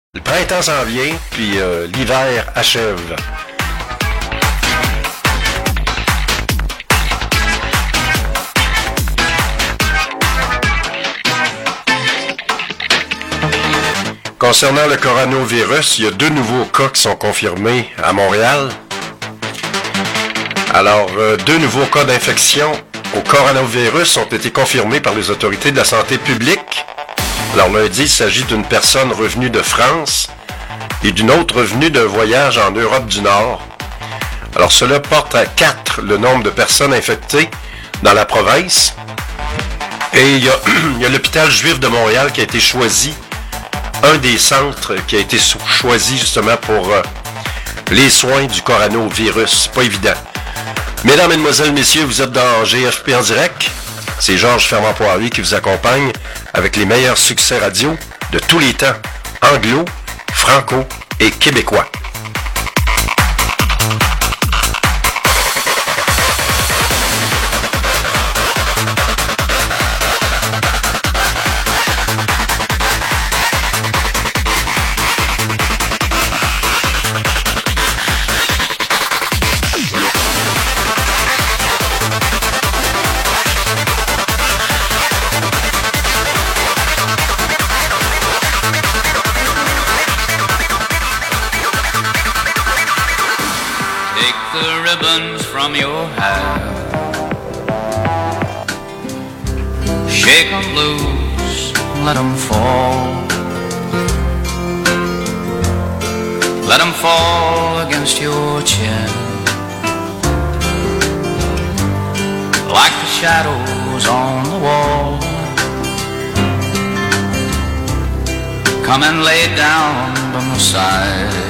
Le printemps s'en vient, puis l'hiver achève. Concernant le coronavirus, il y a 2 nouveaux cas qui sont confirmés à Montréal. Alors, 2 nouveaux cas d'infection au coronavirus ont été confirmés par les autorités de la santé publique. Alors, lundi, il s'agit d'une personne revenue de France et d'une autre revenue d'un voyage en Europe du Nord. Alors, cela porte à 4 le nombre de personnes infectées dans la province. Et il y a l'hôpital juif de Montréal qui a été choisi, un des centres qui a été choisi justement pour les soins du coronavirus. Pas évident. Mesdames, Mesdemoiselles, Messieurs, vous êtes dans GFP en direct. C'est Georges Fermant-Poirier qui vous accompagne avec les meilleurs succès radio de tous les temps, anglo, franco et québécois. From your hair, shake 'em loose, let 'em fall, let 'em fall against your chin, like the shadows on the wall. Come and lay down by my side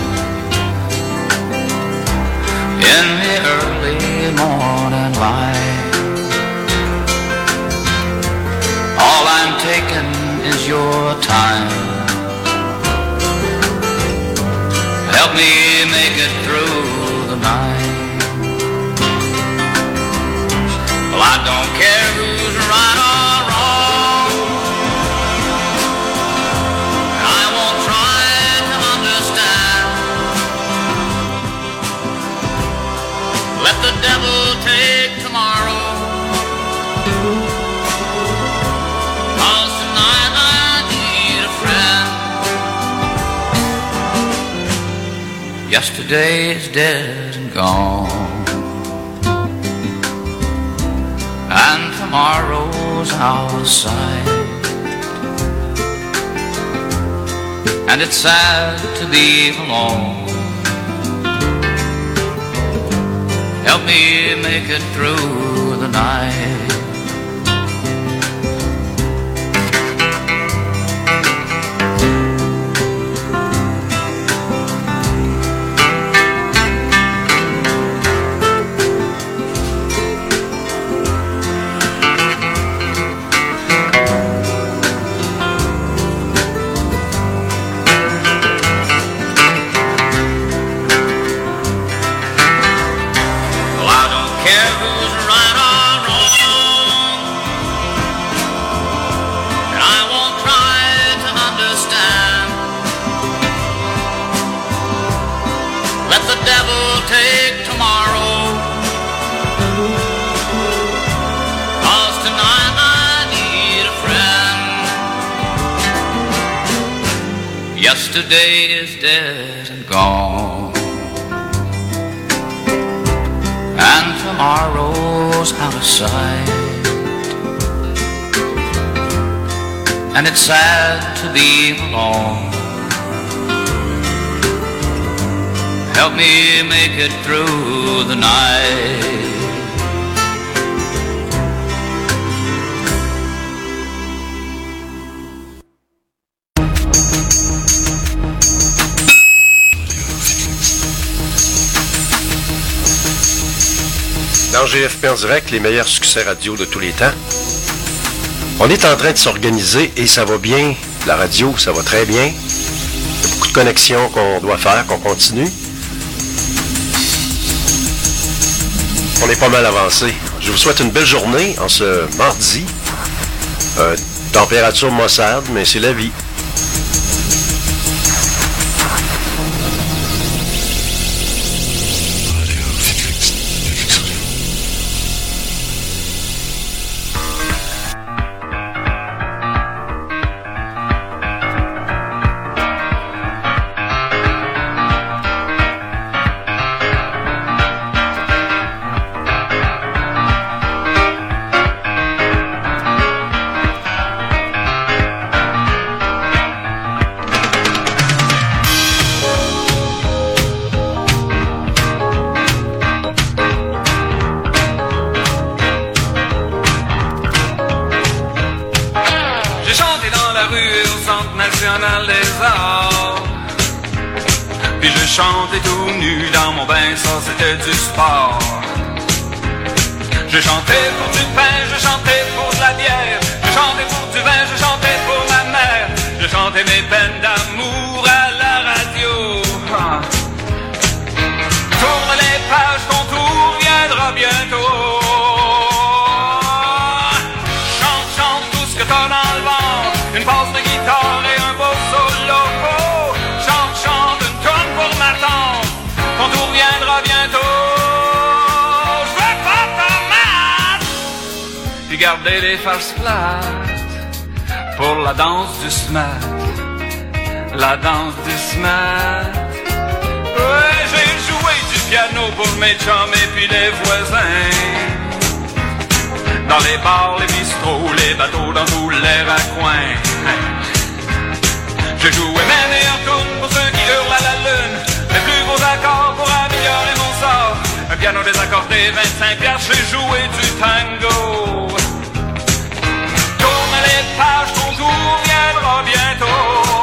in the early morning light. All I'm taking is your time. Help me make it through the night. Well, I don't care who's right or wrong. I won't try to understand. Let the devil take tomorrow, 'cause tonight I need a friend. Yesterday is dead and gone, and tomorrow's out of sight. And it's sad to be alone. Help me make it through the night. Yesterday is dead and gone, and tomorrow's out of sight. And it's sad to be alone. Help me make it through the night. Dans GFP en direct, les meilleurs succès radio de tous les temps. On est en train de s'organiser et ça va bien. La radio, ça va très bien. Il y a beaucoup de connexions qu'on doit faire, qu'on continue. On est pas mal avancé. Je vous souhaite une belle journée en ce mardi. Température maussade, mais c'est la vie. la rue et au Centre national des arts. Puis je chantais tout nu dans mon bain, ça c'était du sport. Je chantais pour du pain, je chantais pour de la bière. Je chantais pour du vin, je chantais pour ma mère. Je chantais mes peines d'amour à la radio. Tourne les pages, ton tour viendra bientôt. Chante, chante tout ce que t'as dans le ventre. Une passe de guitare et un beau solo. Chante, chante une tonne pour ma tante. Ton tour viendra bientôt. Je veux pas tomate. Puis garder les faces plates pour la danse du smat. La danse du smat. Ouais, j'ai joué du piano pour mes chums et puis les voisins. Dans les bars, les bistrots, les bateaux, dans tous les raccoins. Je jouais mes meilleurs tunes pour ceux qui hurlent à la lune. Mes plus beaux accords pour améliorer mon sort. Un piano désaccordé, 25 piastres, j'ai joué du tango. Tourne les pages, ton tour viendra bientôt.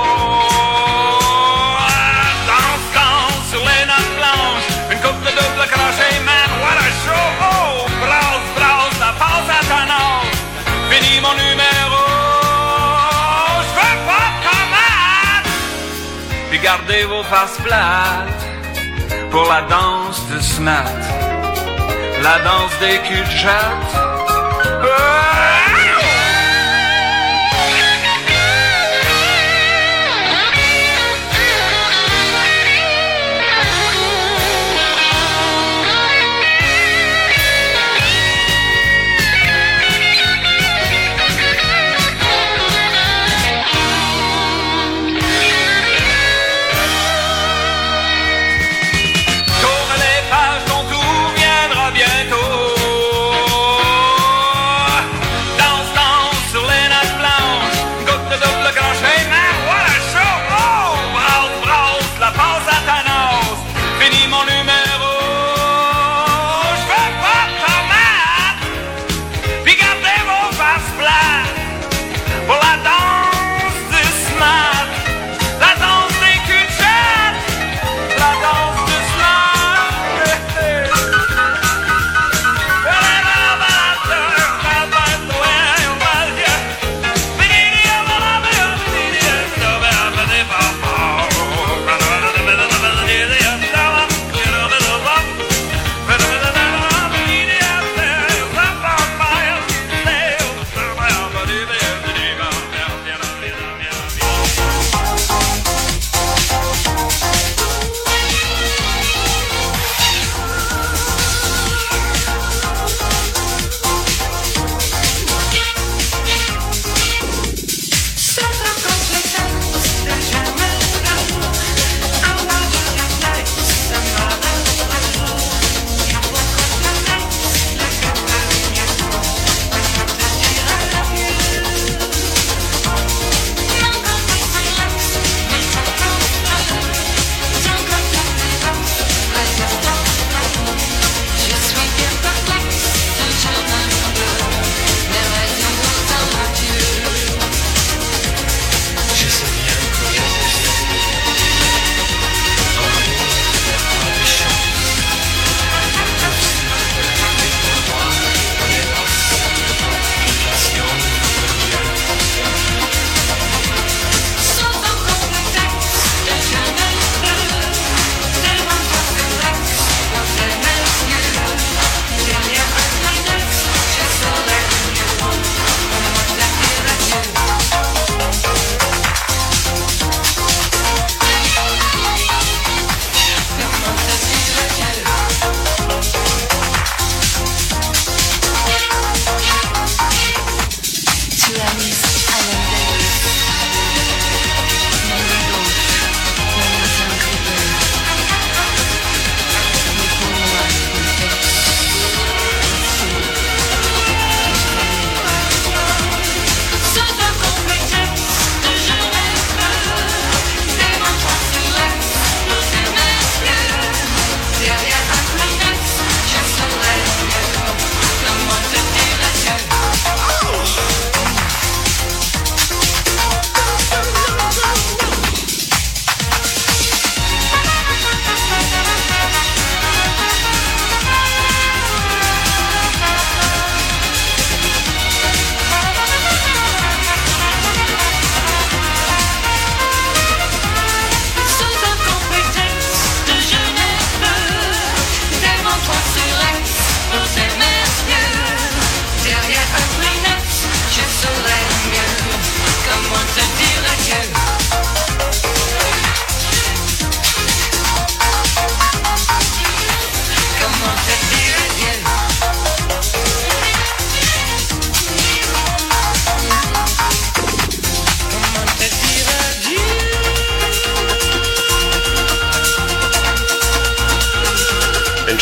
Double crochet, man, what a show! Oh, brasse, brasse, la passe à ta nage. Fini mon numéro. J'veux pas de tomate. Puis gardez vos faces plates pour la danse du smat. La danse des cul-de-jatte.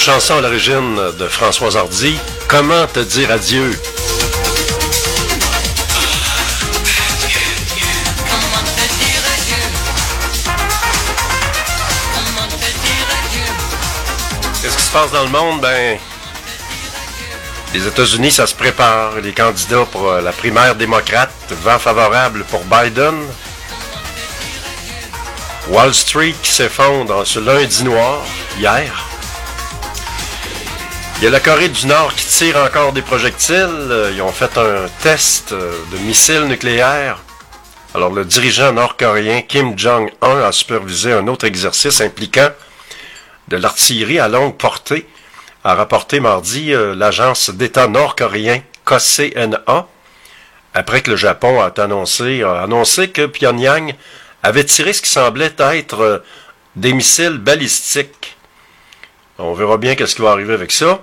chanson à l'origine de Françoise Hardy, Comment te dire adieu? Qu'est-ce qui se passe dans le monde? Ben, les États-Unis, ça se prépare. Les candidats pour la primaire démocrate, vent favorable pour Biden. Wall Street qui s'effondre ce lundi noir, hier. Il y a la Corée du Nord qui tire encore des projectiles. Ils ont fait un test de missiles nucléaires. Alors, le dirigeant nord-coréen Kim Jong-un a supervisé un autre exercice impliquant de l'artillerie à longue portée, a rapporté mardi l'agence d'État nord-coréen KCNA, après que le Japon a annoncé que Pyongyang avait tiré ce qui semblait être des missiles balistiques. On verra bien qu'est-ce qui va arriver avec ça.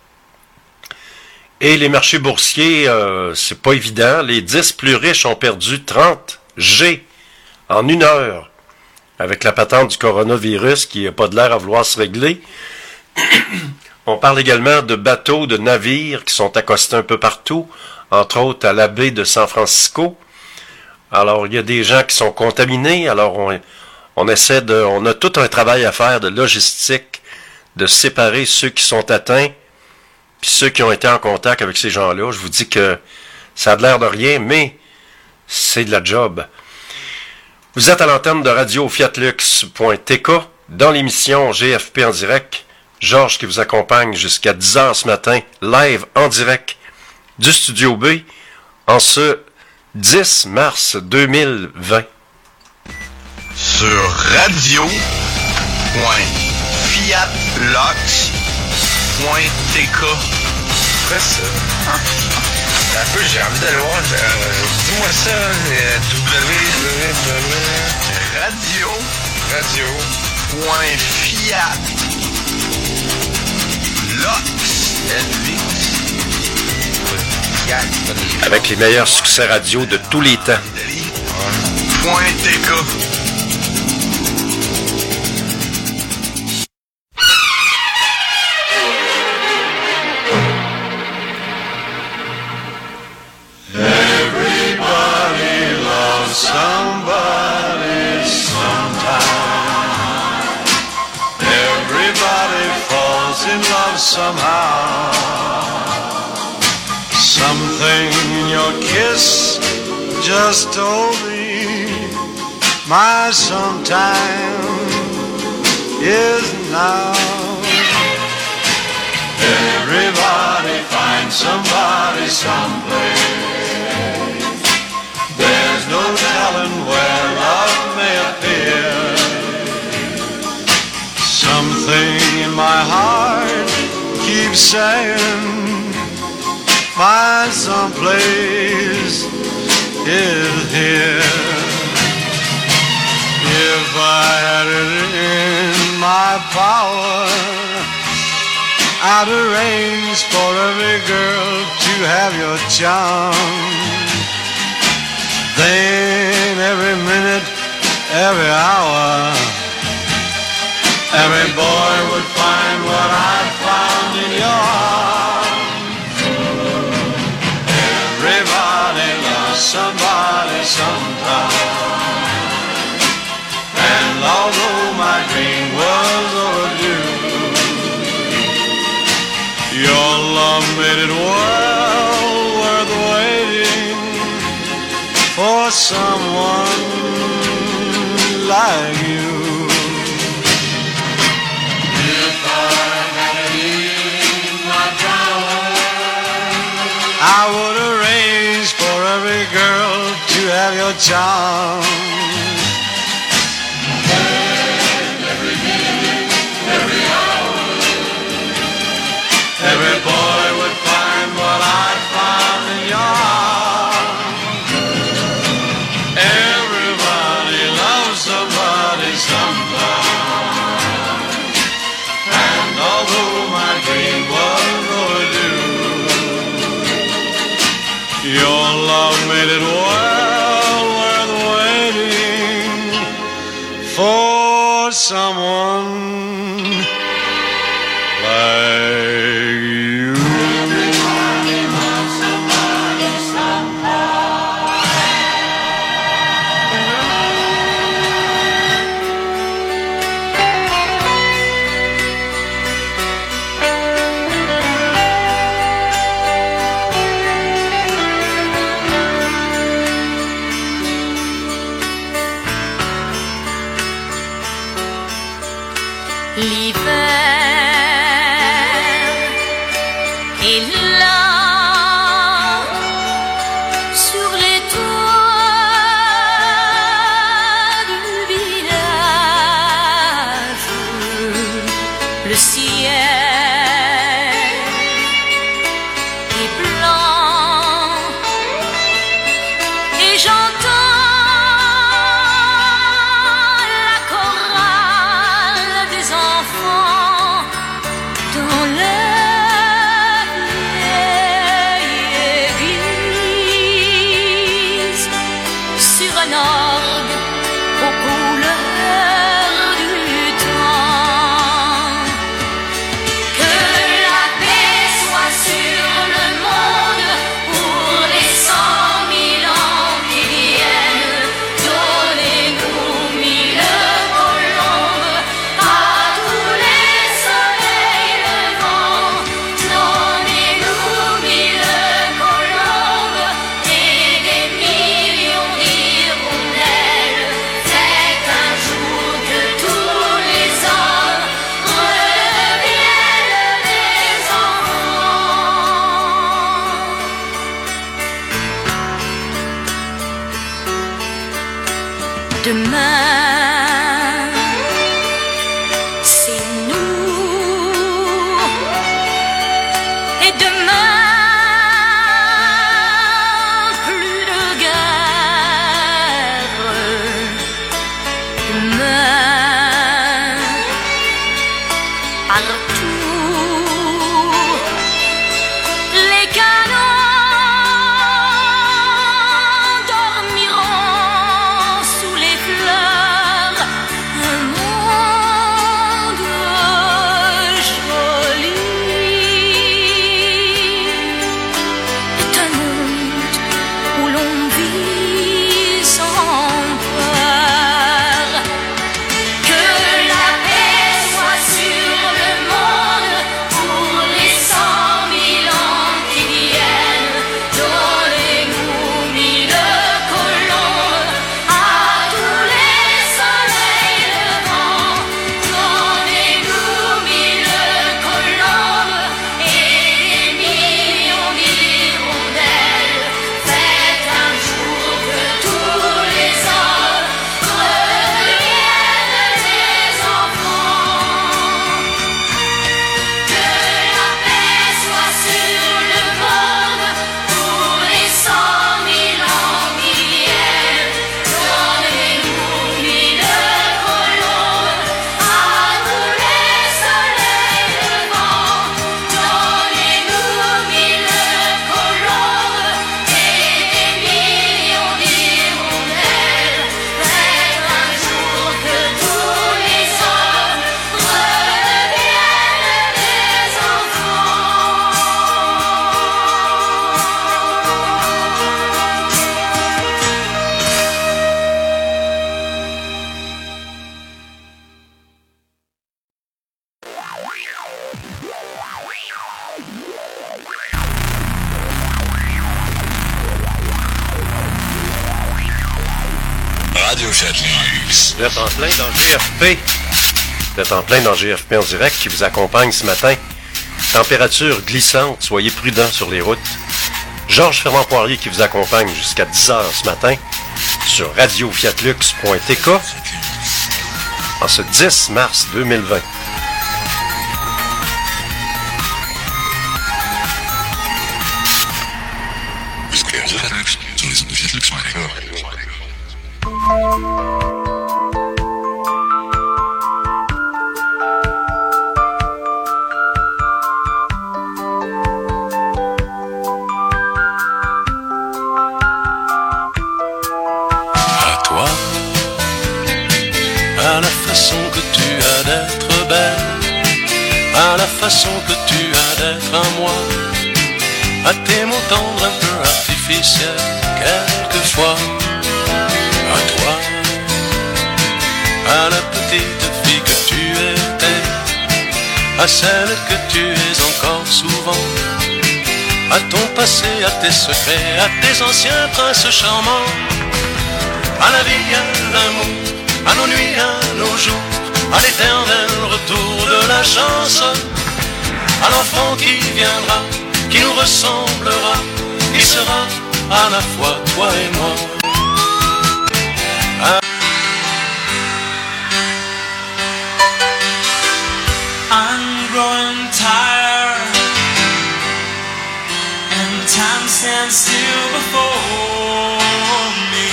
Et les marchés boursiers, c'est pas évident. Les 10 plus riches ont perdu 30 G en une heure, avec la patente du coronavirus qui n'a pas de l'air à vouloir se régler. On parle également de bateaux, de navires qui sont accostés un peu partout, entre autres à la baie de San Francisco. Alors, il y a des gens qui sont contaminés. Alors, on a tout un travail à faire de logistique, de séparer ceux qui sont atteints, puis ceux qui ont été en contact avec ces gens-là. Je vous dis que ça a l'air de rien, mais c'est de la job. Vous êtes à l'antenne de radio fiatlux.tk dans l'émission GFP en direct. Georges qui vous accompagne jusqu'à 10h ce matin, live en direct du Studio B, en ce 10 mars 2020. Sur radio.fiatlux.tk. Quoi ça? Un peu, j'ai envie d'aller voir. Dis-moi ça, Avec les meilleurs succès radio de tous les temps. .tk. Somebody sometime. Everybody falls in love somehow. Something in your kiss just told me my sometime is now. Everybody finds somebody someplace. There's no telling where love may appear. Something in my heart keeps saying my someplace is here. If I had it in my power, I'd arrange for every girl to have your charm. Then every minute, every hour, every boy would find what I'd found in your arms. Everybody loves somebody sometime. And although my dream was overdue, your love made it well worth waiting for someone like you. If I had it in my power, I would arrange for every girl to have your charm. And every minute, every hour, every boy would find what I'd found in your arms. Everybody loves somebody sometime. And although my dream was overdue, your love made it well worth waiting for someone like l'hiver est là sur les toits du village. Le ciel est blanc et j'entends la chorale des enfants dans la vieille église sur un orgue aux couleurs du temps. Que la paix soit sur le monde pour les 100 000 ans qui viennent. Donnez-nous 1000 colombes à tous les soleils levants. Donnez-nous 1000 colombes et des millions d'hirondelles. C'est un jour que tous les hommes redeviennent des enfants. Demain, c'est nous. Et demain, plus de guerre. Demain, partout, les canons dormiront sous les fleurs. Un monde joli est un monde où l'on vit sans peur. Que la paix soit sur le monde pour les 100 000 ans qui viennent. Donnez-nous 1000 colombes à tous les soleils levants. Donnez-nous 1000 colombes et des millions d'hirondelles. Faites un jour que tous les hommes redeviennent des enfants. Que la paix soit sur le monde pour les 100 000 ans qui viennent. Donnez-nous 1000 colombes à tous les soleils levants. Donnez-nous 1000 colombes et des millions d'hirondelles. Faites un jour que tous les hommes redeviennent des enfants. Radio Chatlux. Vous êtes en plein dans GFP. Vous êtes en plein dans GFP en direct qui vous accompagne ce matin. Température glissante, soyez prudents sur les routes. Georges Fernand Poirier qui vous accompagne jusqu'à 10h ce matin sur radiofiatlux.tk en ce 10 mars 2020. Radio Chatlux sur les ondes de Fiatlux.tk. À toi, à la façon que tu as d'être belle, à la façon que tu as d'être à moi, à tes mots tendres un peu artificiels quelquefois. À toi, à la petite fille que tu étais, à celle que tu es encore souvent, à ton passé, à tes secrets, à tes anciens princes charmants, à la vie, à l'amour, à nos nuits, à nos jours, à l'éternel retour de la chance, à l'enfant qui viendra, qui nous ressemblera, qui sera à la fois toi et moi. I'm growing tired, and time stands still before me.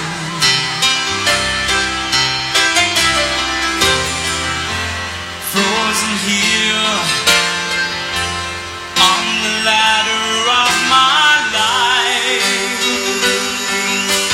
Frozen here on the ladder of my life.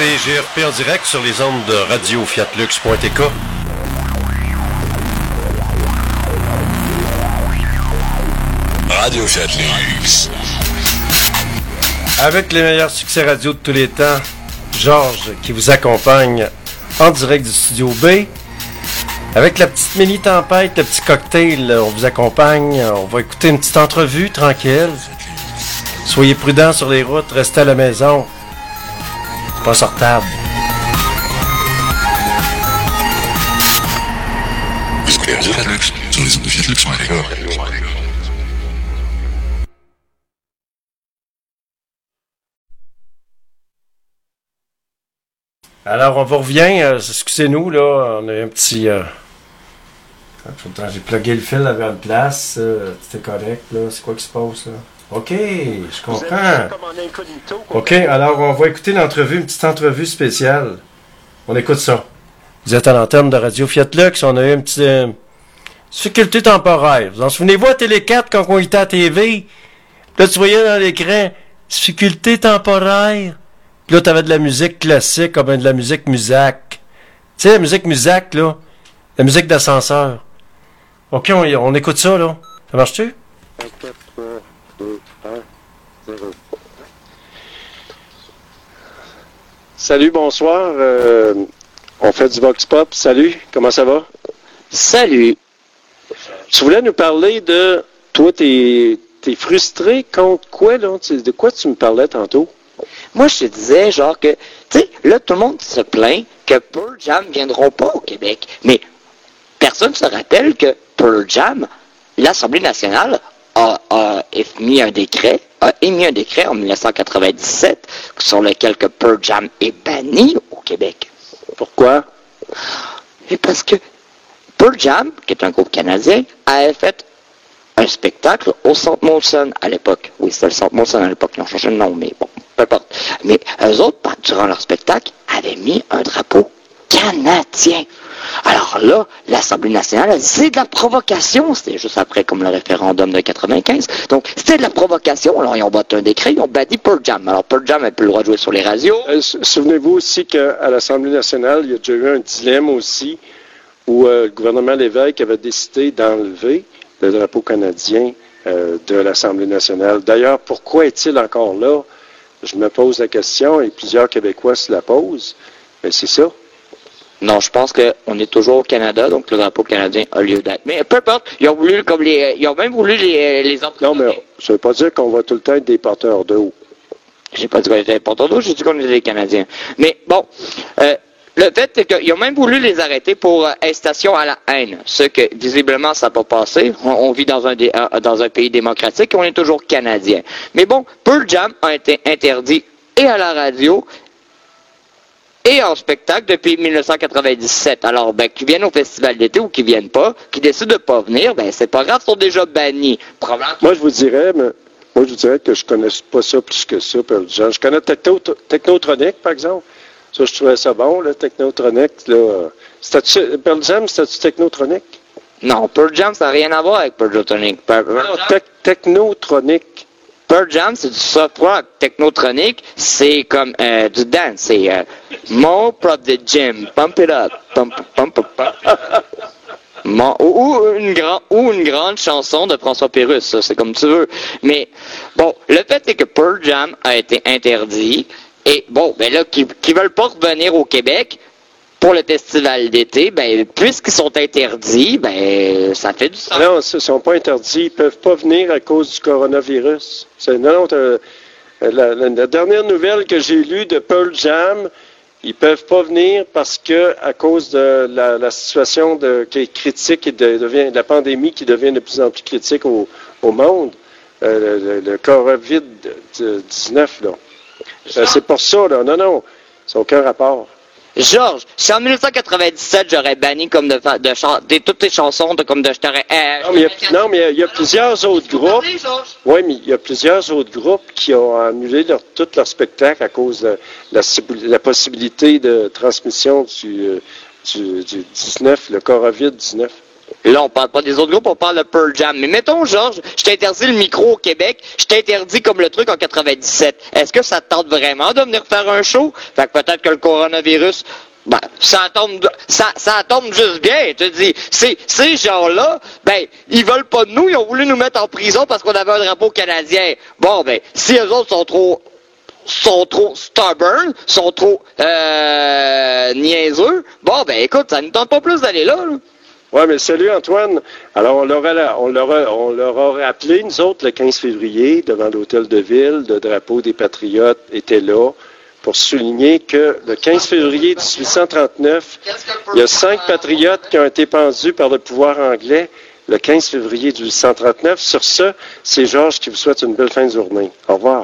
GRP en direct sur les ondes de radio-fiatlux.tk. Radio Fiatlux. Avec les meilleurs succès radio de tous les temps, Georges qui vous accompagne en direct du Studio B. Avec la petite mini-tempête, le petit cocktail, on vous accompagne. On va écouter une petite entrevue tranquille. Soyez prudents sur les routes, restez à la maison. C'est pas sortable. Vous écoutez Radio Fiatlux sur les ondes de Fiatlux.tk. Alors, on vous revient. Excusez-nous, là. On a un petit... J'ai plugué le fil à la place. C'était correct, là. C'est quoi qui se passe, là? OK, je comprends. OK, alors on va écouter l'entrevue, une petite entrevue spéciale. On écoute ça. Vous êtes à l'antenne de Radio Fiatlux. On a eu une petite difficulté temporaire. Vous en souvenez-vous à Télé 4 quand on était à TV? Là, tu voyais dans l'écran, difficulté temporaire. Puis là, t'avais de la musique classique, comme de la musique musac. Tu sais, la musique musac, là. La musique d'ascenseur. OK, on écoute ça, là. Ça marche-tu? 4, 3, 2, 1, 0. Salut, bonsoir. On fait du Vox Pop. Salut, comment ça va? Salut. Tu voulais nous parler de... Toi, t'es frustré contre quoi, là? De quoi tu me parlais tantôt? Moi, je te disais, genre que, tu sais, là, tout le monde se plaint que Pearl Jam ne viendront pas au Québec. Mais personne ne se rappelle que Pearl Jam, l'Assemblée nationale a émis un décret en 1997 sur lequel que Pearl Jam est banni au Québec. Pourquoi? Et parce que Pearl Jam, qui est un groupe canadien, avait fait un spectacle au Centre Molson à l'époque. Oui, c'était le Centre Molson à l'époque, ils ont changé de nom, mais bon, peu importe. Mais eux autres, durant leur spectacle, avaient mis un drapeau canadien. Alors là, l'Assemblée nationale a dit, c'est de la provocation. C'était juste après, comme le référendum de 95. Donc, c'était de la provocation. Alors, ils ont battu un décret, ils ont banni Pearl Jam. Alors, Pearl Jam n'a plus le droit de jouer sur les radios. Souvenez-vous aussi qu'à l'Assemblée nationale, il y a déjà eu un dilemme aussi où le gouvernement Lévesque avait décidé d'enlever le drapeau canadien de l'Assemblée nationale. D'ailleurs, pourquoi est-il encore là? Je me pose la question et plusieurs Québécois se la posent. Mais c'est ça. Non, je pense qu'on est toujours au Canada, donc le drapeau canadien a lieu d'être. Mais peu importe, ils ont voulu comme ils ont même voulu les emprisonner. Non, mais ça veut pas dire qu'on va tout le temps être des porteurs d'eau. J'ai pas dit qu'on était des porteurs d'eau, j'ai dit qu'on était des Canadiens. Mais bon, le fait c'est qu'ils ont même voulu les arrêter pour incitation à la haine. Ce que visiblement ça n'a pas passé. On vit dans un pays démocratique et on est toujours Canadien. Mais bon, Pearl Jam a été interdit et à la radio et en spectacle depuis 1997. Alors, qu'ils viennent au festival d'été ou qu'ils viennent pas, qu'ils décident de pas venir, c'est pas grave, ils sont déjà bannis. Moi, je vous dirais que je connais pas ça plus que ça, Pearl Jam. Je connais Technotronic, par exemple. Ça, je trouvais ça bon, là, Technotronic, là. Pearl Jam, c'était-tu Technotronic? Non, Pearl Jam, ça n'a rien à voir avec Pearl Jam. Technotronic. Pearl Jam, c'est du soft rock. Technotronic, c'est comme du dance. C'est More Prop the Gym. Pump it up. Pump, pump, pump, pump. Ou une grande chanson de François Pérusse. Ça, c'est comme tu veux. Mais, bon, le fait est que Pearl Jam a été interdit. Et, bon, là, qui veulent pas revenir au Québec pour le festival d'été, puisqu'ils sont interdits, ça fait du sens. Non, ils ne sont pas interdits. Ils ne peuvent pas venir à cause du coronavirus. La dernière nouvelle que j'ai lue de Pearl Jam, ils ne peuvent pas venir parce que à cause de la situation qui est critique et de la pandémie qui devient de plus en plus critique au monde, le COVID-19, là. C'est pour ça, là. Non, ça n'a aucun rapport. Georges, si en 1997 j'aurais banni comme de chanter toutes les chansons comme de je t'aurais. Non, mais il y a plusieurs autres groupes. Oui, mais il y a plusieurs autres groupes qui ont annulé tout leur spectacle à cause de la possibilité de transmission du 19, le COVID-19. Là, on parle pas des autres groupes, on parle de Pearl Jam. Mais mettons, Georges, je t'interdis le micro au Québec, je t'interdis comme le truc en 97. Est-ce que ça te tente vraiment de venir faire un show? Fait que peut-être que le coronavirus, ben, ça tombe juste bien. Je te dis, ces gens-là, ben, ils veulent pas de nous, ils ont voulu nous mettre en prison parce qu'on avait un drapeau canadien. Bon, ben, si eux autres sont trop stubborn, sont trop niaiseux, bon, ben, écoute, ça ne tente pas plus d'aller là. Oui, mais salut Antoine. Alors, on leur aurait appelé, nous autres, le 15 février, devant l'hôtel de ville, le drapeau des Patriotes était là, pour souligner que le 15 février 1839, il y a 5 patriotes qui ont été pendus par le pouvoir anglais le 15 février 1839. Sur ce, c'est Georges qui vous souhaite une belle fin de journée. Au revoir.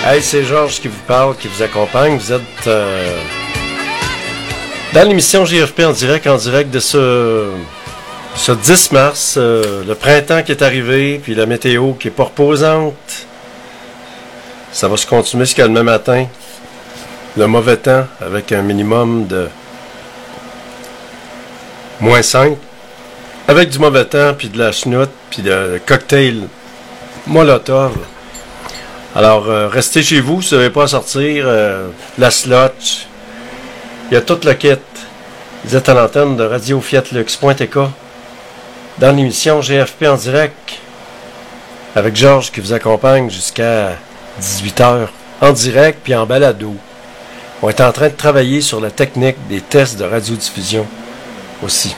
Hey, c'est Georges qui vous parle, qui vous accompagne. Vous êtes dans l'émission GFP en direct de ce 10 mars. Le printemps qui est arrivé, puis la météo qui est pas reposante. Ça va se continuer jusqu'à demain matin. Le mauvais temps avec un minimum de -5. Avec du mauvais temps, puis de la chenoute, puis de cocktail Molotov. Alors, restez chez vous si vous n'avez pas à sortir. La slotch. Il y a tout le kit. Vous êtes à l'antenne de Radio Fiat Lux.tk dans l'émission GFP en direct avec Georges qui vous accompagne jusqu'à 18h en direct puis en balado. On est en train de travailler sur la technique des tests de radiodiffusion aussi.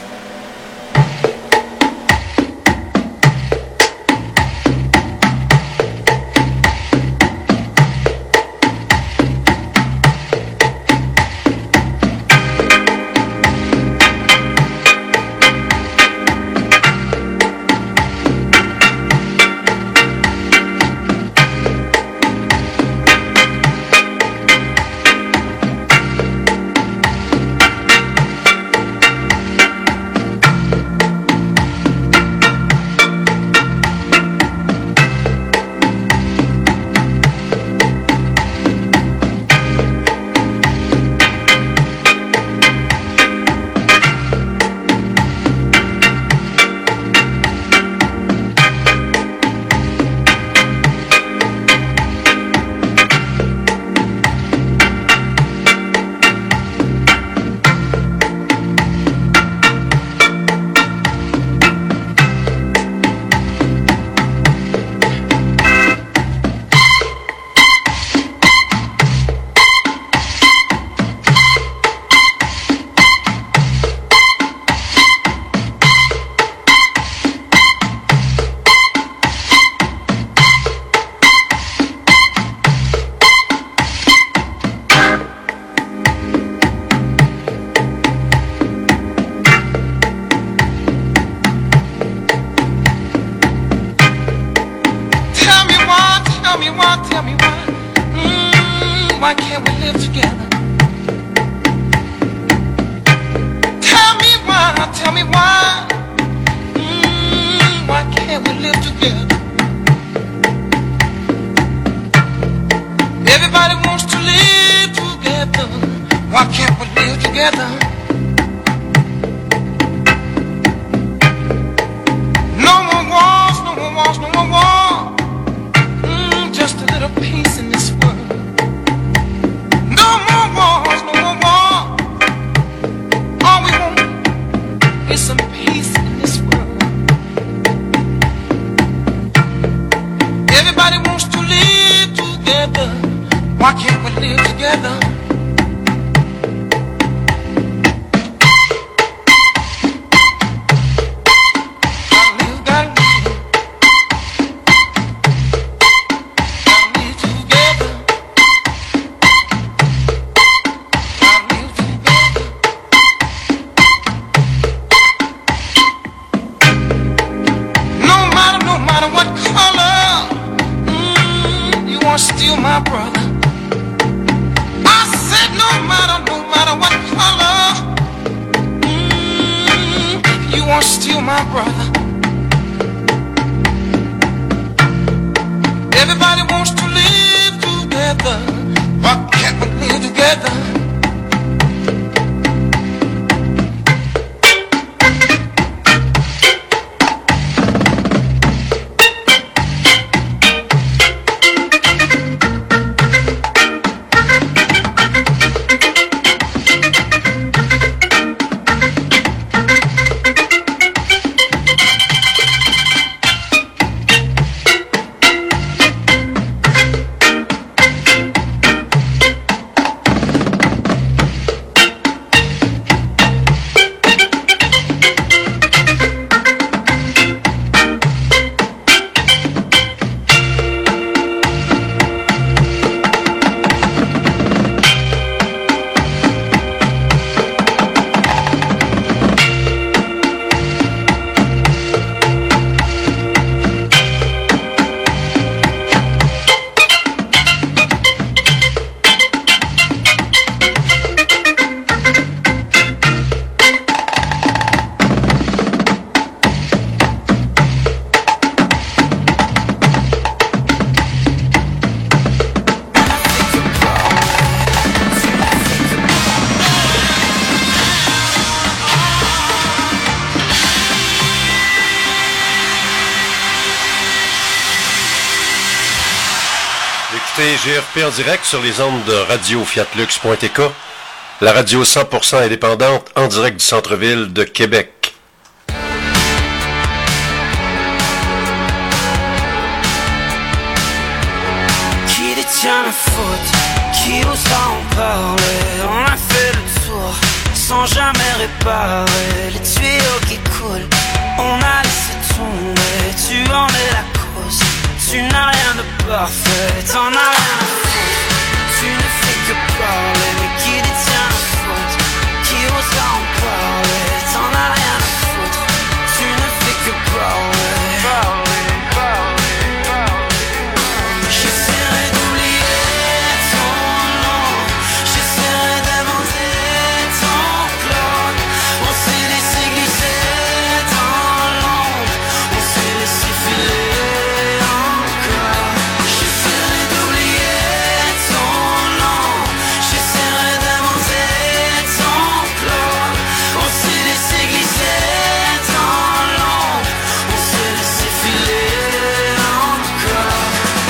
écoutez GFP en direct sur les ondes de radio-fiatlux.tk, la radio 100% indépendante en direct du centre-ville de Québec. Qui détient la faute? Qui osera en parler? On a fait le tour sans jamais réparer les tuyaux qui coulent. On a laissé tomber, tu en es la cause. Tu n'as rien de parfait, t'en as rien à foutre. Tu ne fais que parler, mais qui détient la faute? Qui osera en parler? T'en as rien à foutre. Tu ne fais que parler. J'essaierai d'oublier ton nom, j'essaierai d'inventer ton clone. On s'est laissé glisser dans l'ombre, on s'est laissé filer encore. J'essaierai d'oublier ton nom, j'essaierai d'inventer ton clone. On s'est laissé glisser dans l'ombre, on s'est laissé filer encore.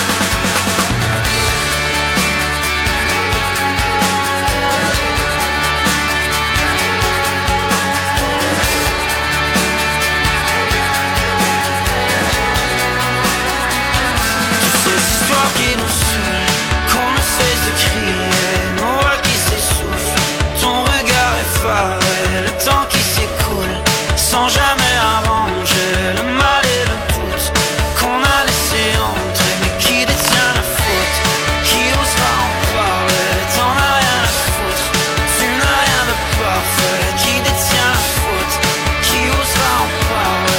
Ces histoires qui nous saoulent, qu'on ne cesse de crier, nos voix qui s'essoufflent, ton regard effaré, le temps qui s'écoule, sans jamais arranger le mal et le doute qu'on a laissé entrer. Mais qui détient la faute? Qui osera en parler? T'en as rien à foutre, tu n'as rien de parfait. Qui détient la faute? Qui osera en parler?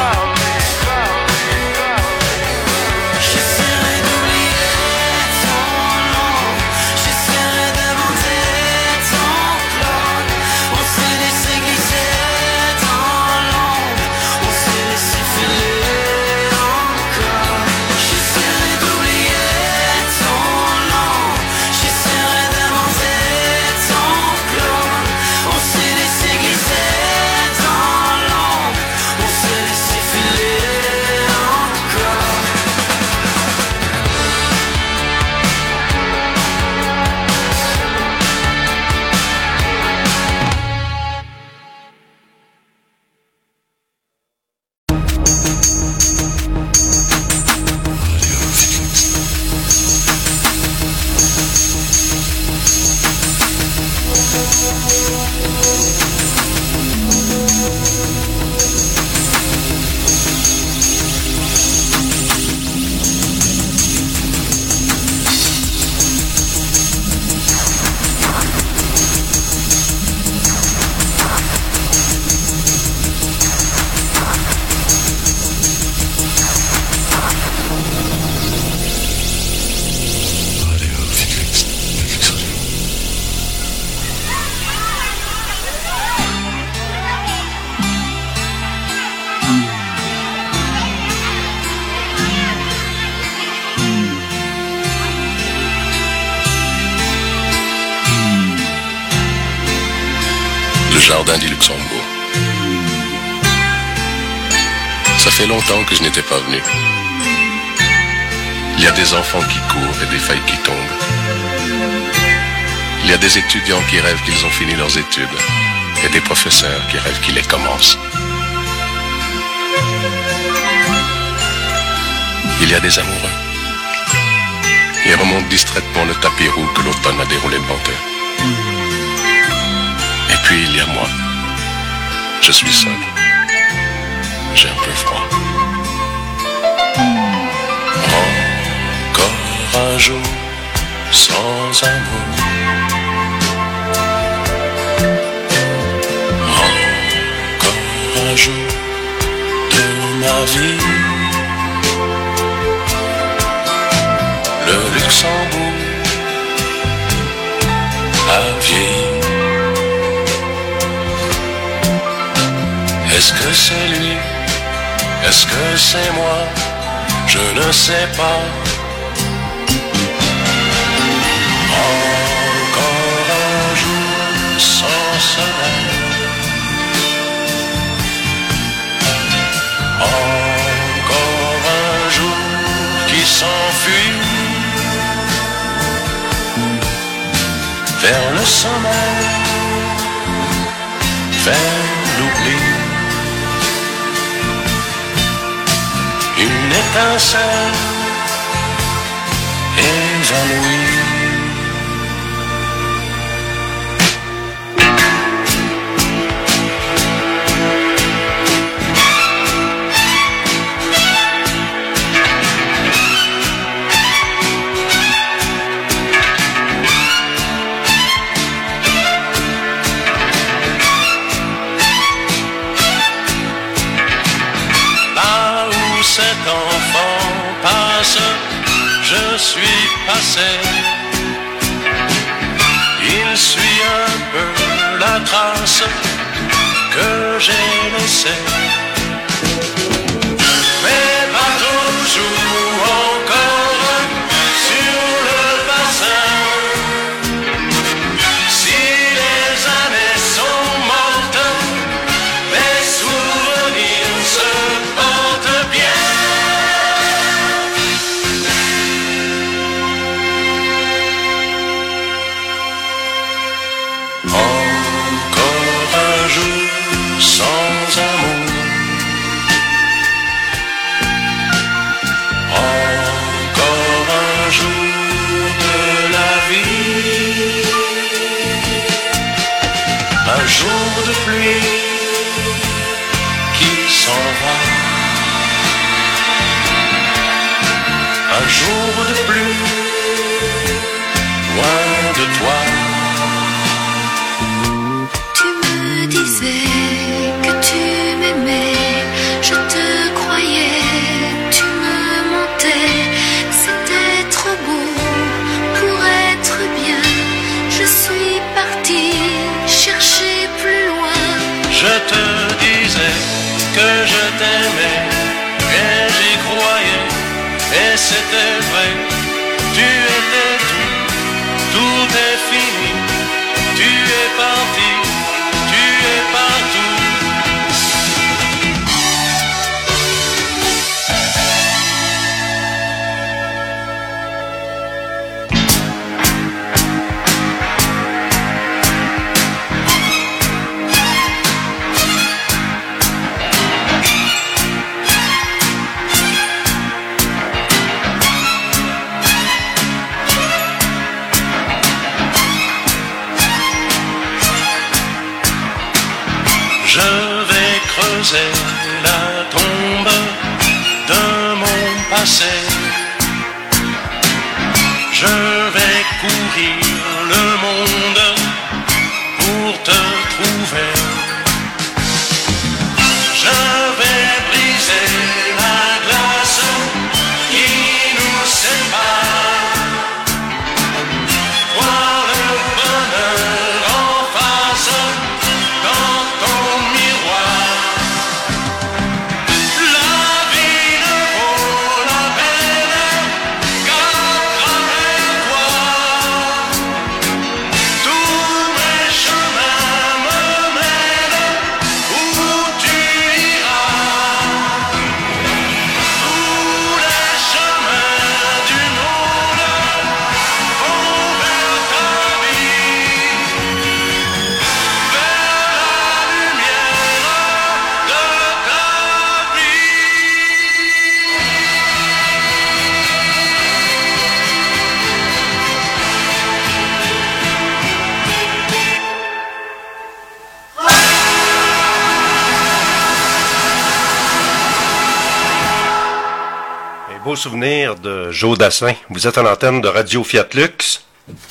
J'essaierai d'oublier ton nom, j'essaierai d'inventer ton clone. On s'est laissé glisser dans l'ombre, on s'est laissé filer encore. J'essaierai d'oublier ton nom, j'essaierai d'inventer ton clone. On s'est laissé glisser dans l'ombre, on s'est laissé filer encore. Le jardin du Luxembourg. Ça fait longtemps que je n'étais pas venu. Il y a des enfants qui courent et des feuilles qui tombent. Il y a des étudiants qui rêvent qu'ils ont fini leurs études et des professeurs qui rêvent qu'ils les commencent. Il y a des amoureux. Ils remontent distraitement le tapis roux que l'automne a déroulé devant eux. Et puis il y a moi. Je suis seul. J'ai un peu froid. Encore un jour sans amour. Encore un jour de ma vie. Le Luxembourg a vieilli. Est-ce que c'est lui? Est-ce que c'est moi? Je ne sais pas. Encore un jour sans soleil. Encore un jour qui s'enfuit. vers le sommeil, vers l'oubli. Une étincelle évanouie. Cet enfant passe, je suis passé. Il suit un peu la trace que j'ai laissée. Mais pas toujours encore sur le bassin. Si les années sont mortes, mes souvenirs se portent bien. Encore un jour sans amour, encore un jour de la vie, un jour de pluie qui s'en va, un jour de pluie loin de toi. Tu disais que tu m'aimais, je te croyais, tu me mentais, c'était trop beau pour être bien. Je suis partie chercher plus loin. Je te disais que je t'aimais, et j'y croyais, et c'était vrai. Tu étais tout est fini, tu es parti. Je vais creuser la tombe de mon passé. Je vais courir le monde pour te trouver. Je vais briser la glace qui nous sépare. Voir le bonheur en face dans ton miroir. La vie ne vaut la peine qu'à travers toi. Tous mes chemins me mènent où tu iras. Tous les chemins du monde vont vers ta vie, vers la lumière de ta vie. Un beau souvenir de Joe Dassin. Vous êtes à l'antenne de Radio Fiat Lux.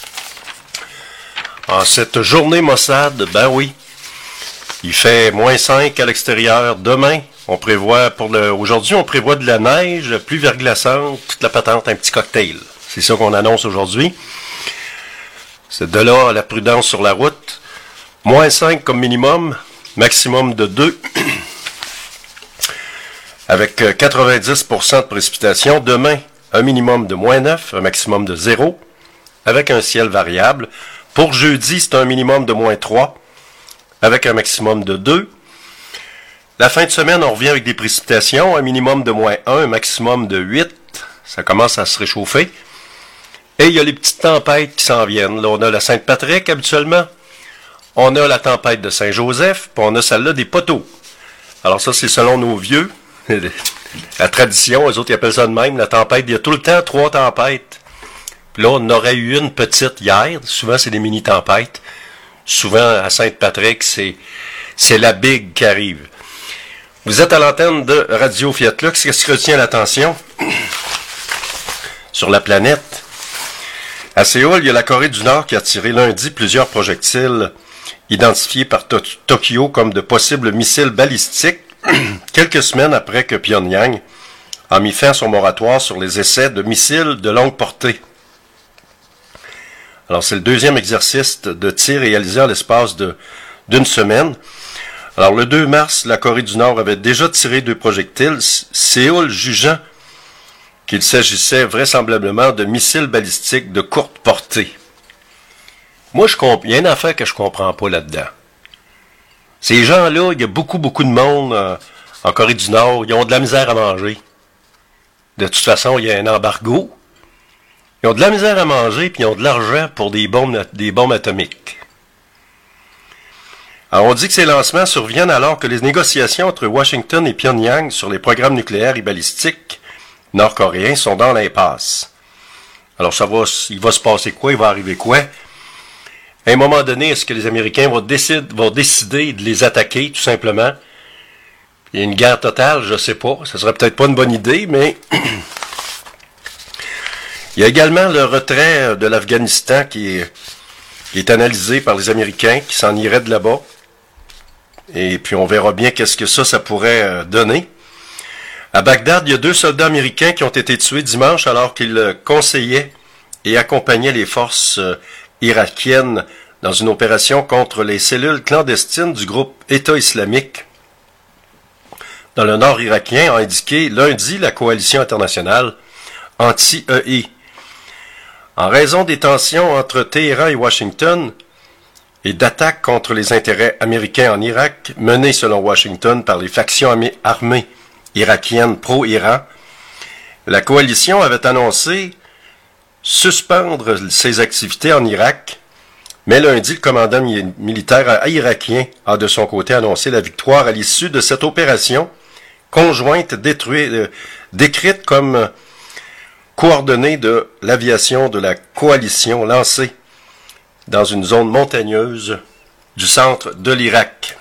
En cette journée Mossad, ben oui, il fait -5 à l'extérieur. Demain, on prévoit aujourd'hui, on prévoit de la neige, pluie verglaçante, toute la patente, un petit cocktail. C'est ça qu'on annonce aujourd'hui. C'est de là à la prudence sur la route. -5 comme minimum, maximum de 2. Avec 90% de précipitations. Demain, un minimum de -9, un maximum de 0, avec un ciel variable. Pour jeudi, c'est un minimum de -3, avec un maximum de 2. La fin de semaine, on revient avec des précipitations, un minimum de -1, un maximum de 8. Ça commence à se réchauffer. Et il y a les petites tempêtes qui s'en viennent. Là, on a la Sainte-Patrick habituellement. On a la tempête de Saint-Joseph, puis on a celle-là des poteaux. Alors ça, c'est selon nos vieux. La tradition, eux autres, ils appellent ça de même, la tempête. Il y a tout le temps 3 tempêtes. Puis là, on aurait eu une petite hier. Souvent, c'est des mini-tempêtes. Souvent, à Sainte-Patrick, c'est la big qui arrive. Vous êtes à l'antenne de Radio Fiat Lux. Qu'est-ce qui retient l'attention sur la planète? À Séoul, il y a la Corée du Nord qui a tiré lundi plusieurs projectiles identifiés par Tokyo comme de possibles missiles balistiques, quelques semaines après que Pyongyang a mis fin à son moratoire sur les essais de missiles de longue portée. Alors, c'est le deuxième exercice de tir réalisé en l'espace d'une semaine. Alors, le 2 mars, la Corée du Nord avait déjà tiré 2 projectiles, Séoul jugeant qu'il s'agissait vraisemblablement de missiles balistiques de courte portée. Moi, il y a une affaire que je comprends pas là-dedans. Ces gens-là, il y a beaucoup de monde en Corée du Nord, ils ont de la misère à manger. De toute façon, il y a un embargo. Ils ont de la misère à manger, puis ils ont de l'argent pour des bombes atomiques. Alors, on dit que ces lancements surviennent alors que les négociations entre Washington et Pyongyang sur les programmes nucléaires et balistiques nord-coréens sont dans l'impasse. Alors, il va se passer quoi? Il va arriver quoi? À un moment donné, est-ce que les Américains vont décider de les attaquer, tout simplement? Il y a une guerre totale, je ne sais pas. Ce serait peut-être pas une bonne idée, mais il y a également le retrait de l'Afghanistan qui est analysé par les Américains, qui s'en iraient de là-bas. Et puis, on verra bien qu'est-ce que ça pourrait donner. À Bagdad, il y a 2 soldats américains qui ont été tués dimanche alors qu'ils conseillaient et accompagnaient les forces irakiennes dans une opération contre les cellules clandestines du groupe État islamique dans le nord irakien, a indiqué lundi la coalition internationale anti-EI. En raison des tensions entre Téhéran et Washington et d'attaques contre les intérêts américains en Irak, menées selon Washington par les factions armées irakiennes pro-Iran, la coalition avait annoncé suspendre ses activités en Irak, mais lundi, le commandant militaire irakien a de son côté annoncé la victoire à l'issue de cette opération conjointe décrite comme coordonnée de l'aviation de la coalition lancée dans une zone montagneuse du centre de l'Irak.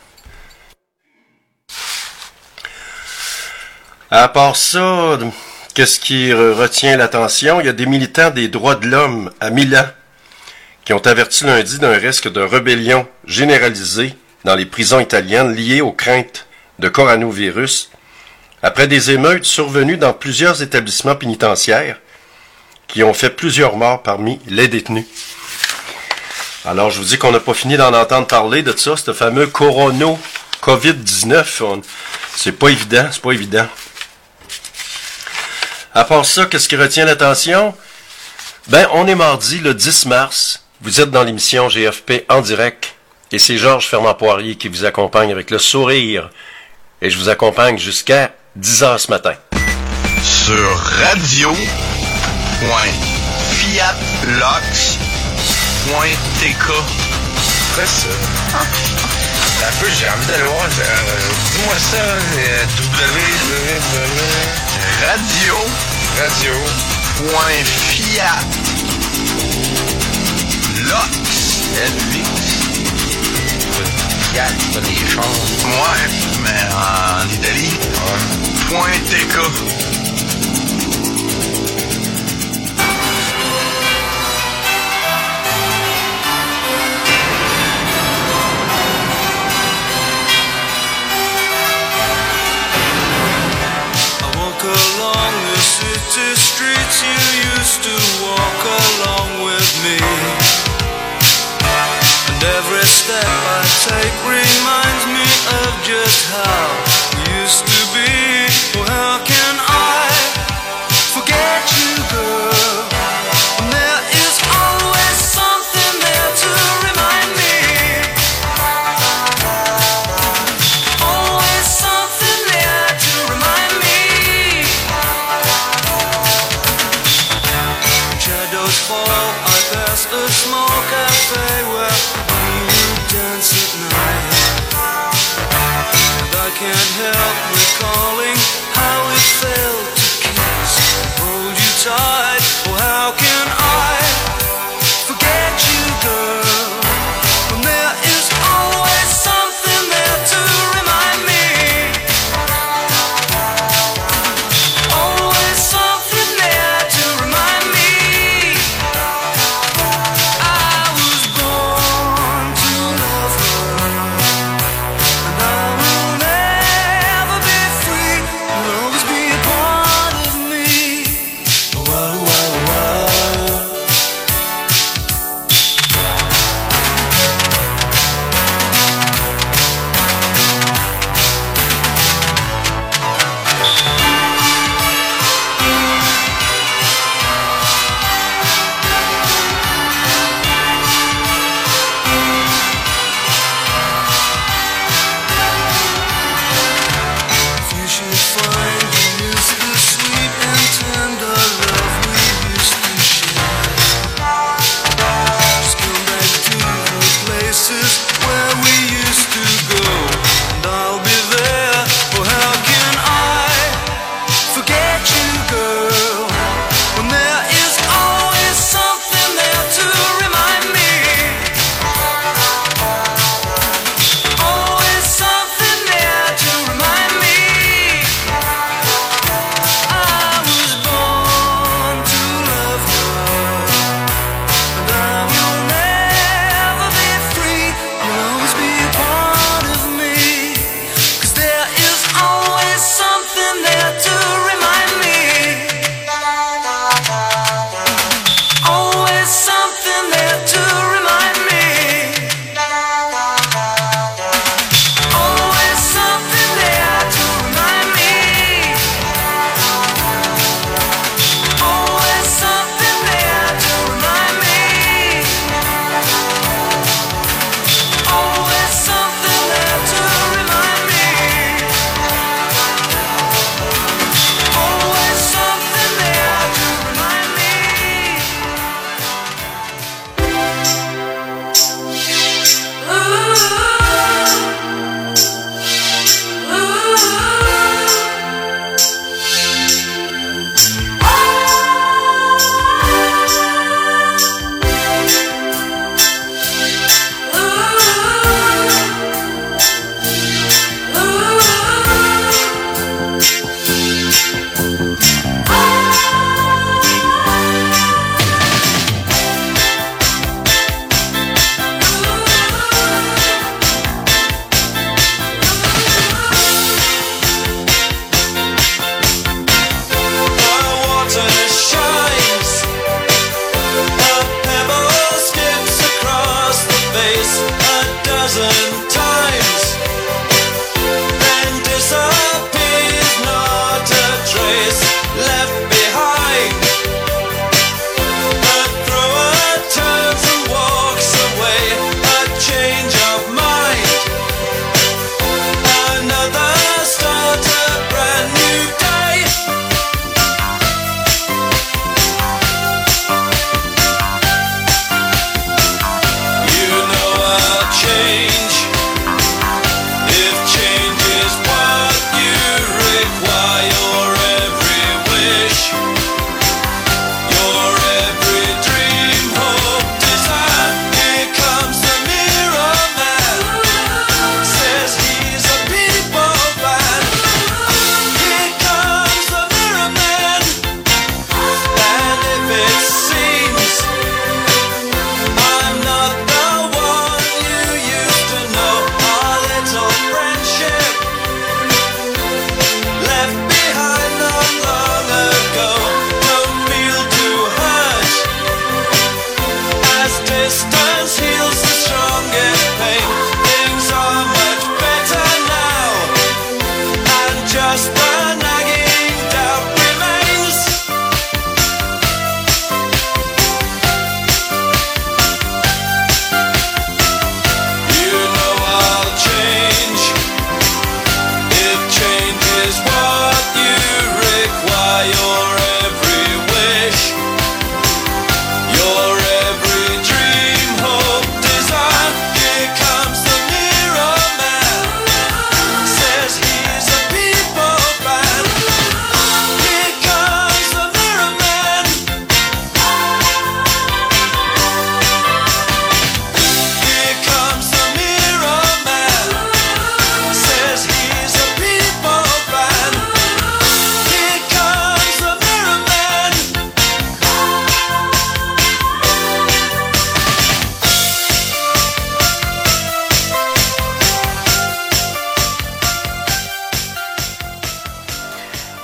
À part ça, qu'est-ce qui retient l'attention? Il y a des militants des droits de l'homme à Milan qui ont averti lundi d'un risque de rébellion généralisée dans les prisons italiennes liées aux craintes de coronavirus après des émeutes survenues dans plusieurs établissements pénitentiaires qui ont fait plusieurs morts parmi les détenus. Alors, je vous dis qu'on n'a pas fini d'en entendre parler de ça, ce fameux COVID-19. C'est pas évident. À part ça, qu'est-ce qui retient l'attention? On est mardi, le 10 mars. Vous êtes dans l'émission GFP en direct. Et c'est Georges Fernand-Poirier qui vous accompagne avec le sourire. Et je vous accompagne jusqu'à 10h ce matin. Sur radio.fiatlox.tk. Après ça, un peu, j'ai envie d'aller voir. Dis-moi ça, Fiat, pas des chars. Ouais, mais en Italie. Ouais. .tk. Along the city streets you used to walk along with me, and every step I take reminds me of just how we used to be. Well, how can I forget you, girl, when there is always something there to remind me. Always something there to remind me. Shadows fall can't help recalling how it felt to kiss, hold you tight. Oh, how can I forget you, girl, when there is always something there to remind me. Always something there to remind me. I was born to love her, and I will never be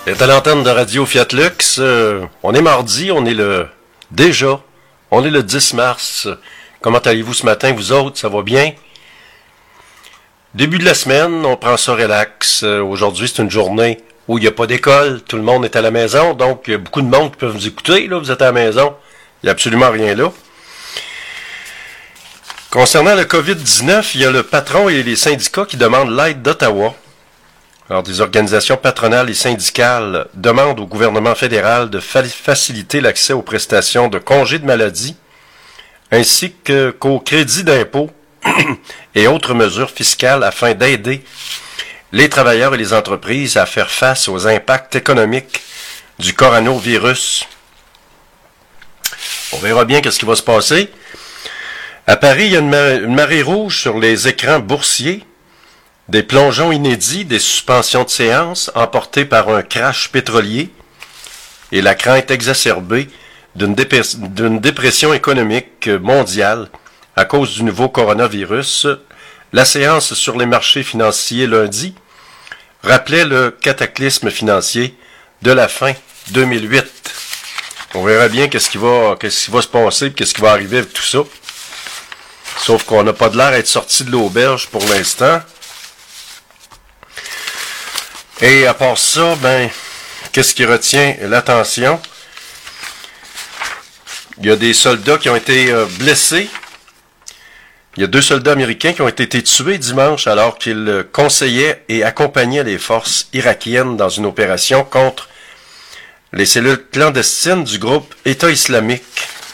est à l'antenne de Radio Fiat Lux. On est mardi, on est le 10 mars. Comment allez-vous ce matin, vous autres? Ça va bien? Début de la semaine, on prend ça relax. Aujourd'hui, c'est une journée où il n'y a pas d'école. Tout le monde est à la maison, donc il y a beaucoup de monde qui peuvent nous écouter. Là, vous êtes à la maison. Il n'y a absolument rien là. Concernant le COVID-19, il y a le patron et les syndicats qui demandent l'aide d'Ottawa. Alors, des organisations patronales et syndicales demandent au gouvernement fédéral de faciliter l'accès aux prestations de congés de maladie, ainsi qu'au crédit d'impôt et autres mesures fiscales afin d'aider les travailleurs et les entreprises à faire face aux impacts économiques du coronavirus. On verra bien ce qui va se passer. À Paris, il y a une marée rouge sur les écrans boursiers. Des plongeons inédits, des suspensions de séance emportées par un crash pétrolier et la crainte exacerbée d'une dépression économique mondiale à cause du nouveau coronavirus. La séance sur les marchés financiers lundi rappelait le cataclysme financier de la fin 2008. On verra bien qu'est-ce qui va se passer et qu'est-ce qui va arriver avec tout ça. Sauf qu'on n'a pas de l'air d'être sorti de l'auberge pour l'instant. Et à part ça, qu'est-ce qui retient l'attention? Il y a des soldats qui ont été blessés. Il y a 2 soldats américains qui ont été tués dimanche alors qu'ils conseillaient et accompagnaient les forces irakiennes dans une opération contre les cellules clandestines du groupe État islamique.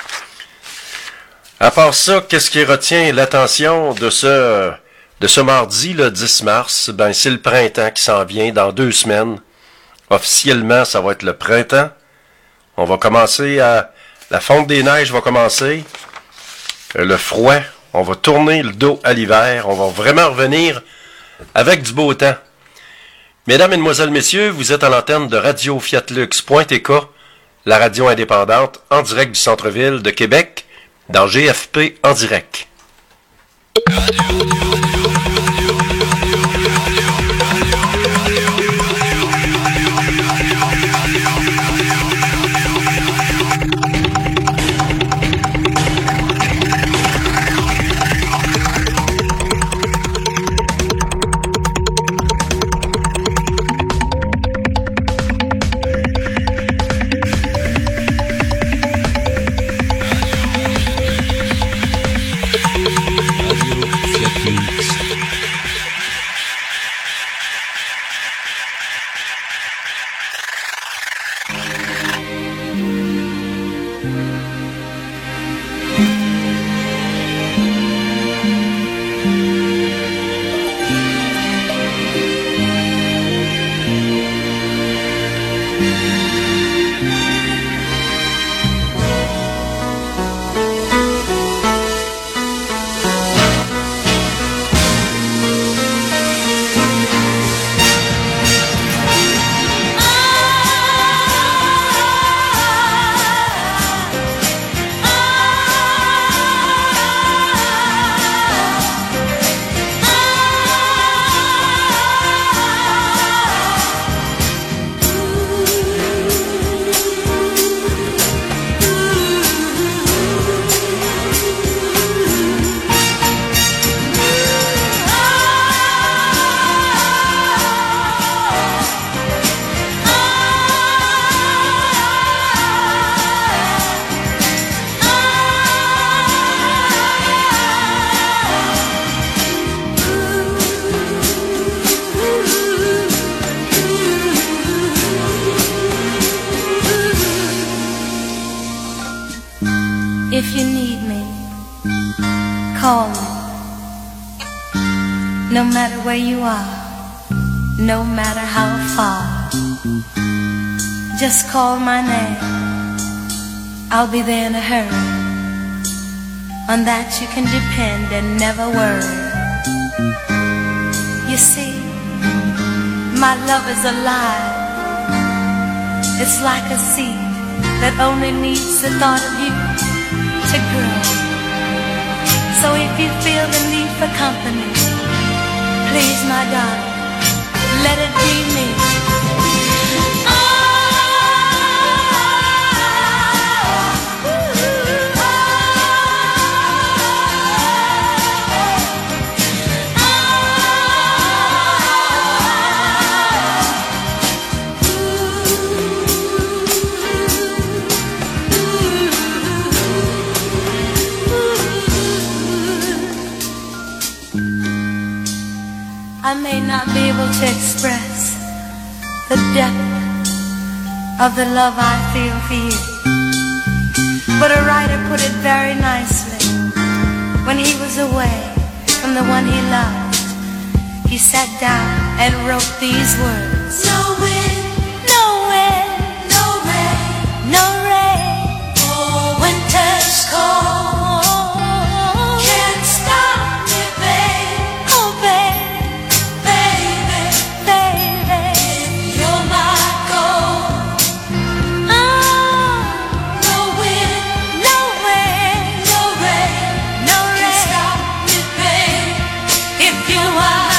À part ça, qu'est-ce qui retient l'attention de ce mardi, le 10 mars? C'est le printemps qui s'en vient dans 2 semaines. Officiellement, ça va être le printemps. On va commencer la fonte des neiges va commencer. Le froid, on va tourner le dos à l'hiver. On va vraiment revenir avec du beau temps. Mesdames, Mesdemoiselles, Messieurs, vous êtes à l'antenne de Radio Fiat Lux.tk, la radio indépendante en direct du centre-ville de Québec, dans GFP en direct. If you need me, call me. No matter where you are, no matter how far, just call my name. I'll be there in a hurry. On that you can depend and never worry. You see, my love is alive. It's like a seed that only needs the thought of you to grow. So if you feel the need for company, please, my darling, let it be me. Oh, may not be able to express the depth of the love I feel for you, but a writer put it very nicely. When he was away from the one he loved, he sat down and wrote these words. No wind, no wind, no rain, no rain, oh, winter's cold. Can't stop me, babe, oh babe, baby, baby, you're my gold. Oh, no wind, no wind, no rain, no rain, can't stop me, babe, if you are.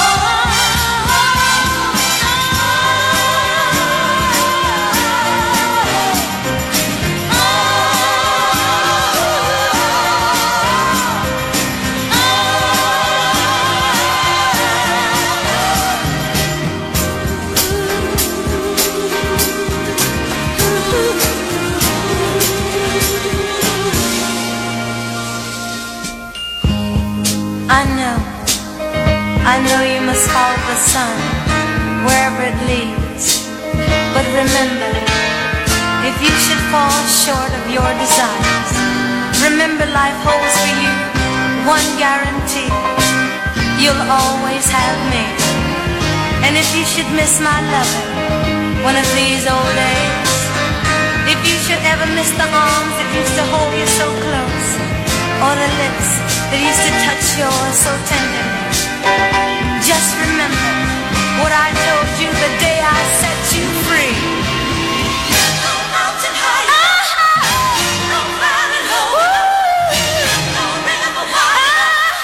I know you must follow the sun wherever it leads, but remember, if you should fall short of your desires, remember life holds for you one guarantee: you'll always have me. And if you should miss my loving one of these old days, if you should ever miss the arms that used to hold you so close, or the lips that used to touch yours so tenderly, just remember what I told you the day I set you free. No mountain high, no valley low, no river wide,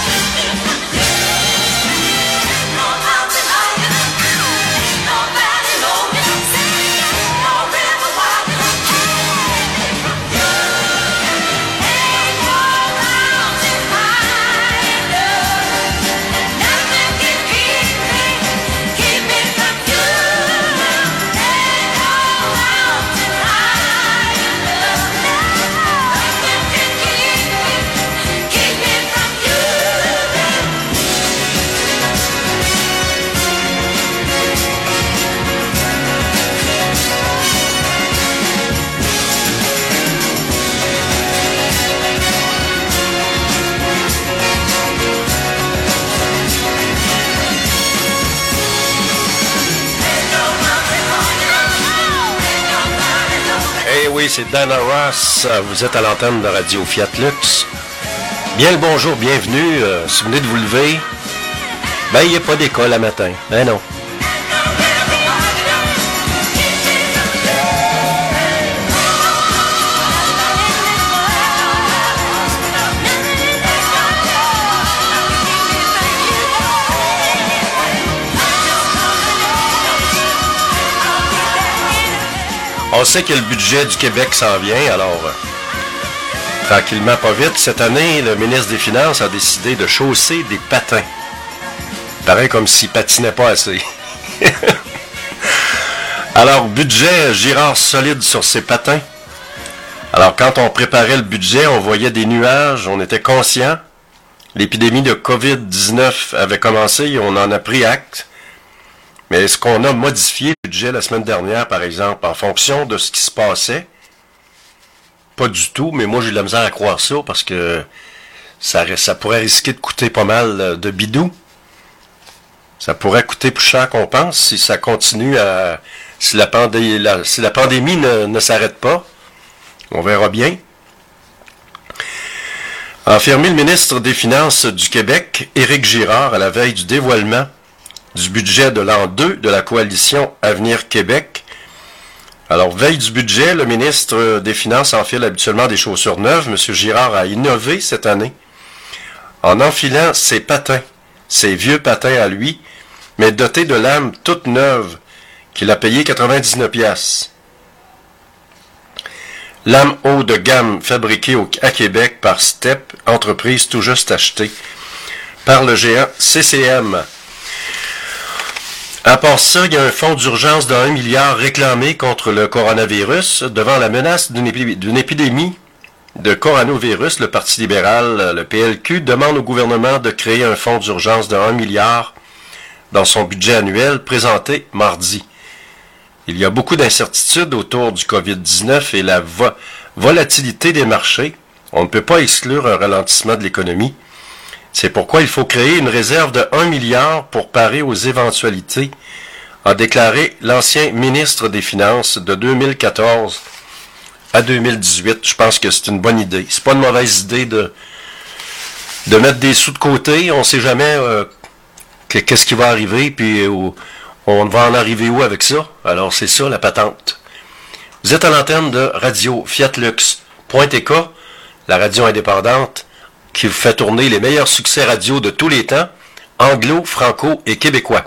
no mountain high, no valley low, no river wide. Ain't no mountain high enough, nothing can keep me from you. Ain't no mountain high enough, nothing can keep me from you. Eh oui, c'est Dana Ross. Vous êtes à l'antenne de Radio Fiat Lux. Bien le bonjour, bienvenue. Si vous venez de vous lever, ben il n'y a pas d'école à matin. Ben non. On sait que le budget du Québec s'en vient, alors tranquillement, pas vite. Cette année, le ministre des Finances a décidé de chausser des patins. Pareil comme s'il patinait pas assez. Alors, budget Girard solide sur ses patins. Alors, quand on préparait le budget, on voyait des nuages, on était conscient. L'épidémie de COVID-19 avait commencé et on en a pris acte. Mais est-ce qu'on a modifié le budget la semaine dernière, par exemple, en fonction de ce qui se passait? Pas du tout, mais moi j'ai de la misère à croire ça parce que ça pourrait risquer de coûter pas mal de bidou. Ça pourrait coûter plus cher qu'on pense si ça continue à... Si la pandémie ne s'arrête pas. On verra bien. A affirmé le ministre des Finances du Québec, Éric Girard, à la veille du dévoilement du budget de l'an 2 de la coalition Avenir Québec. Alors, veille du budget, le ministre des Finances enfile habituellement des chaussures neuves. M. Girard a innové cette année en enfilant ses patins, ses vieux patins à lui, mais dotés de lames toutes neuves, qu'il a payé 99 piastres. Lames haut de gamme fabriquées à Québec par Step, entreprise tout juste achetée par le géant CCM. À part ça, il y a un fonds d'urgence de 1 milliard réclamé contre le coronavirus. Devant la menace d'une épidémie de coronavirus, le Parti libéral, le PLQ, demande au gouvernement de créer un fonds d'urgence de 1 milliard dans son budget annuel présenté mardi. Il y a beaucoup d'incertitudes autour du COVID-19 et la volatilité des marchés. On ne peut pas exclure un ralentissement de l'économie. C'est pourquoi il faut créer une réserve de 1 milliard pour parer aux éventualités, a déclaré l'ancien ministre des Finances de 2014 à 2018. Je pense que c'est une bonne idée. C'est pas une mauvaise idée de mettre des sous de côté. On ne sait jamais qu'est-ce qui va arriver, puis on va en arriver où avec ça. Alors c'est ça la patente. Vous êtes à l'antenne de Radio Fiatlux.tk, la radio indépendante qui vous fait tourner les meilleurs succès radio de tous les temps, anglo, franco et québécois.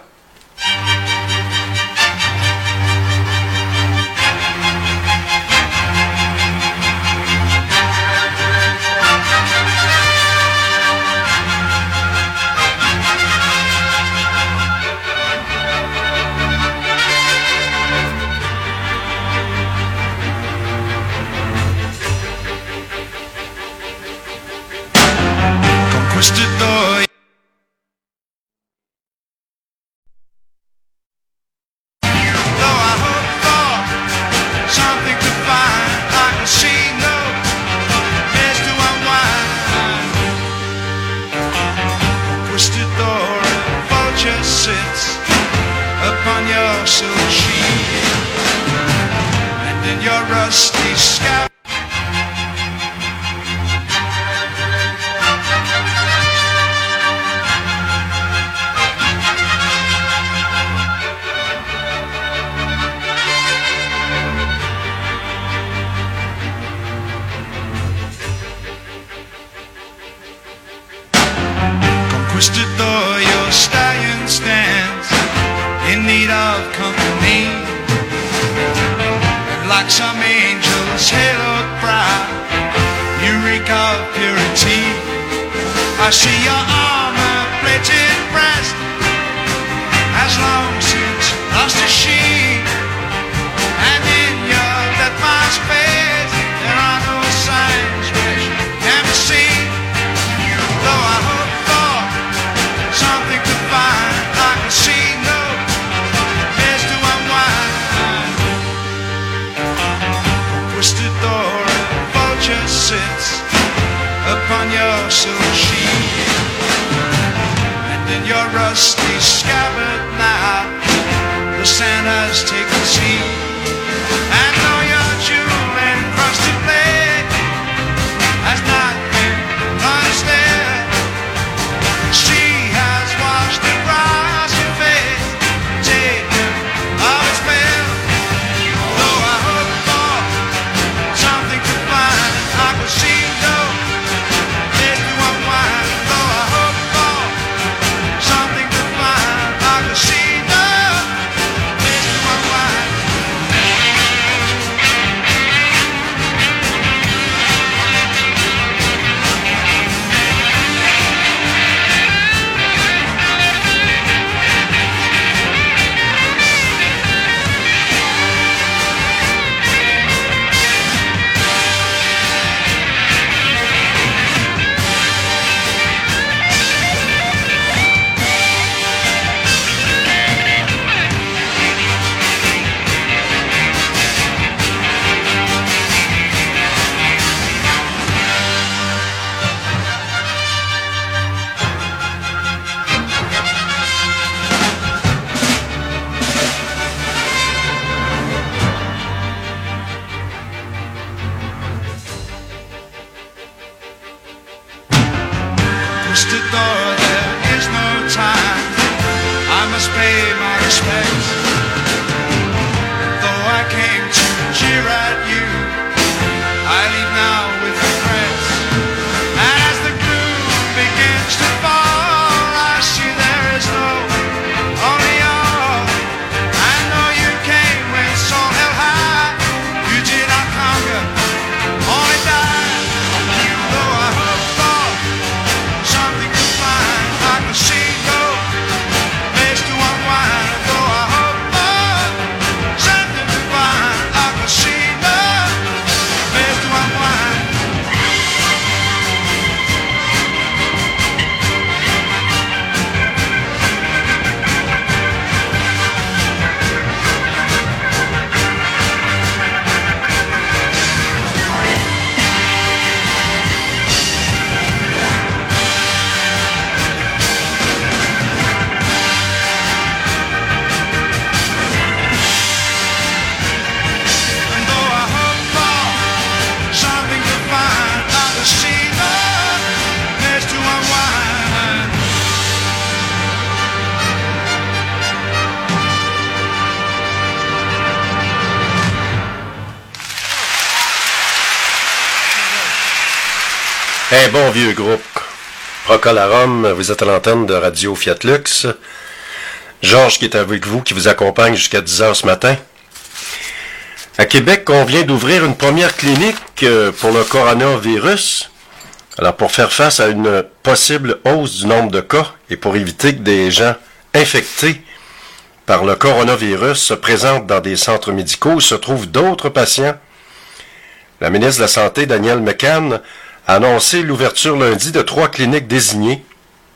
Un bon vieux groupe. Procolarum, vous êtes à l'antenne de Radio Fiat Lux. Georges qui est avec vous, qui vous accompagne jusqu'à 10h ce matin. À Québec, on vient d'ouvrir une première clinique pour le coronavirus. Alors, pour faire face à une possible hausse du nombre de cas et pour éviter que des gens infectés par le coronavirus se présentent dans des centres médicaux où se trouvent d'autres patients, la ministre de la Santé, Danielle McCann, a annoncé l'ouverture lundi de 3 cliniques désignées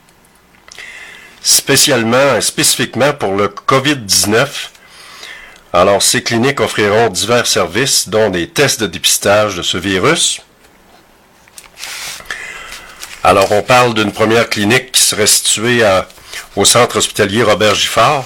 spécifiquement pour le COVID-19. Alors, ces cliniques offriront divers services, dont des tests de dépistage de ce virus. Alors, on parle d'une première clinique qui serait située au centre hospitalier Robert Giffard.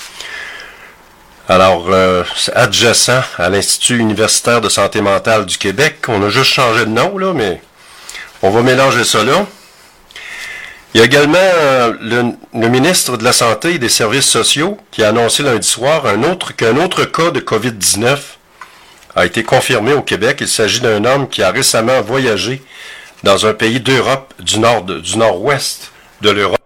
Alors, c'est adjacent à l'Institut universitaire de santé mentale du Québec. On a juste changé de nom, là, mais on va mélanger ça là. Il y a également le ministre de la Santé et des Services sociaux qui a annoncé lundi soir qu'un autre cas de COVID-19 a été confirmé au Québec. Il s'agit d'un homme qui a récemment voyagé dans un pays d'Europe, du nord-ouest de l'Europe.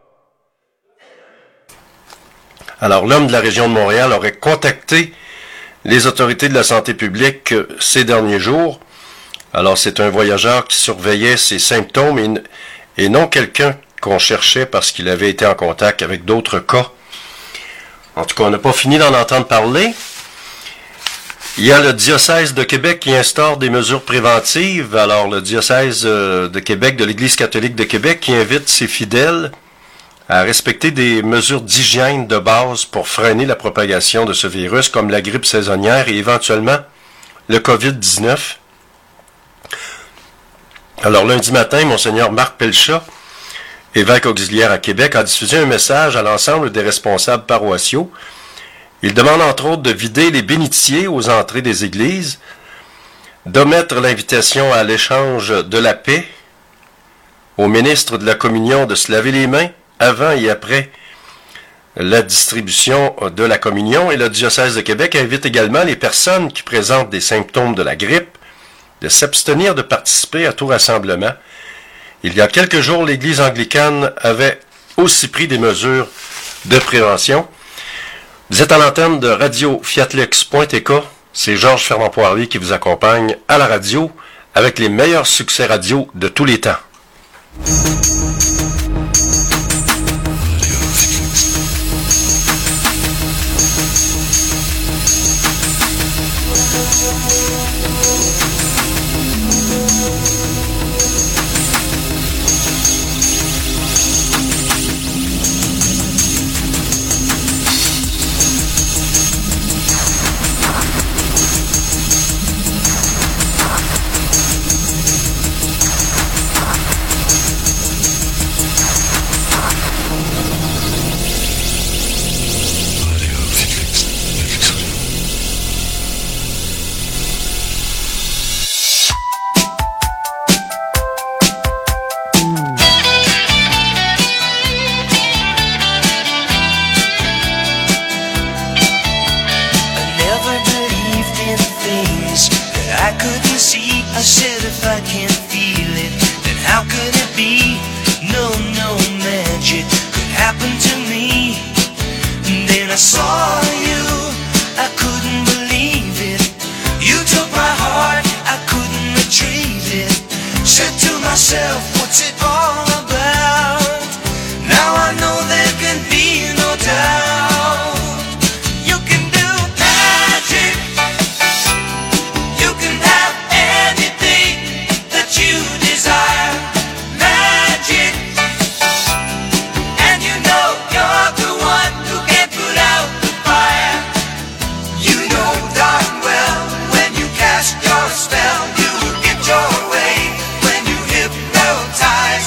Alors, l'homme de la région de Montréal aurait contacté les autorités de la santé publique ces derniers jours. Alors, c'est un voyageur qui surveillait ses symptômes et non quelqu'un qu'on cherchait parce qu'il avait été en contact avec d'autres cas. En tout cas, on n'a pas fini d'en entendre parler. Il y a le diocèse de Québec qui instaure des mesures préventives. Alors, le diocèse de Québec, de l'Église catholique de Québec, qui invite ses fidèles à respecter des mesures d'hygiène de base pour freiner la propagation de ce virus, comme la grippe saisonnière et éventuellement le COVID-19. Alors, lundi matin, Monseigneur Marc Pelchat, évêque auxiliaire à Québec, a diffusé un message à l'ensemble des responsables paroissiaux. Il demande entre autres de vider les bénitiers aux entrées des églises, d'omettre l'invitation à l'échange de la paix, au ministre de la Communion de se laver les mains avant et après la distribution de la communion. Et le diocèse de Québec invite également les personnes qui présentent des symptômes de la grippe de s'abstenir de participer à tout rassemblement. Il y a quelques jours, l'Église anglicane avait aussi pris des mesures de prévention. Vous êtes à l'antenne de Radio Fiatlux.tk. C'est Georges Fernand Poirier qui vous accompagne à la radio avec les meilleurs succès radio de tous les temps. Spell, you get your way when you hypnotize.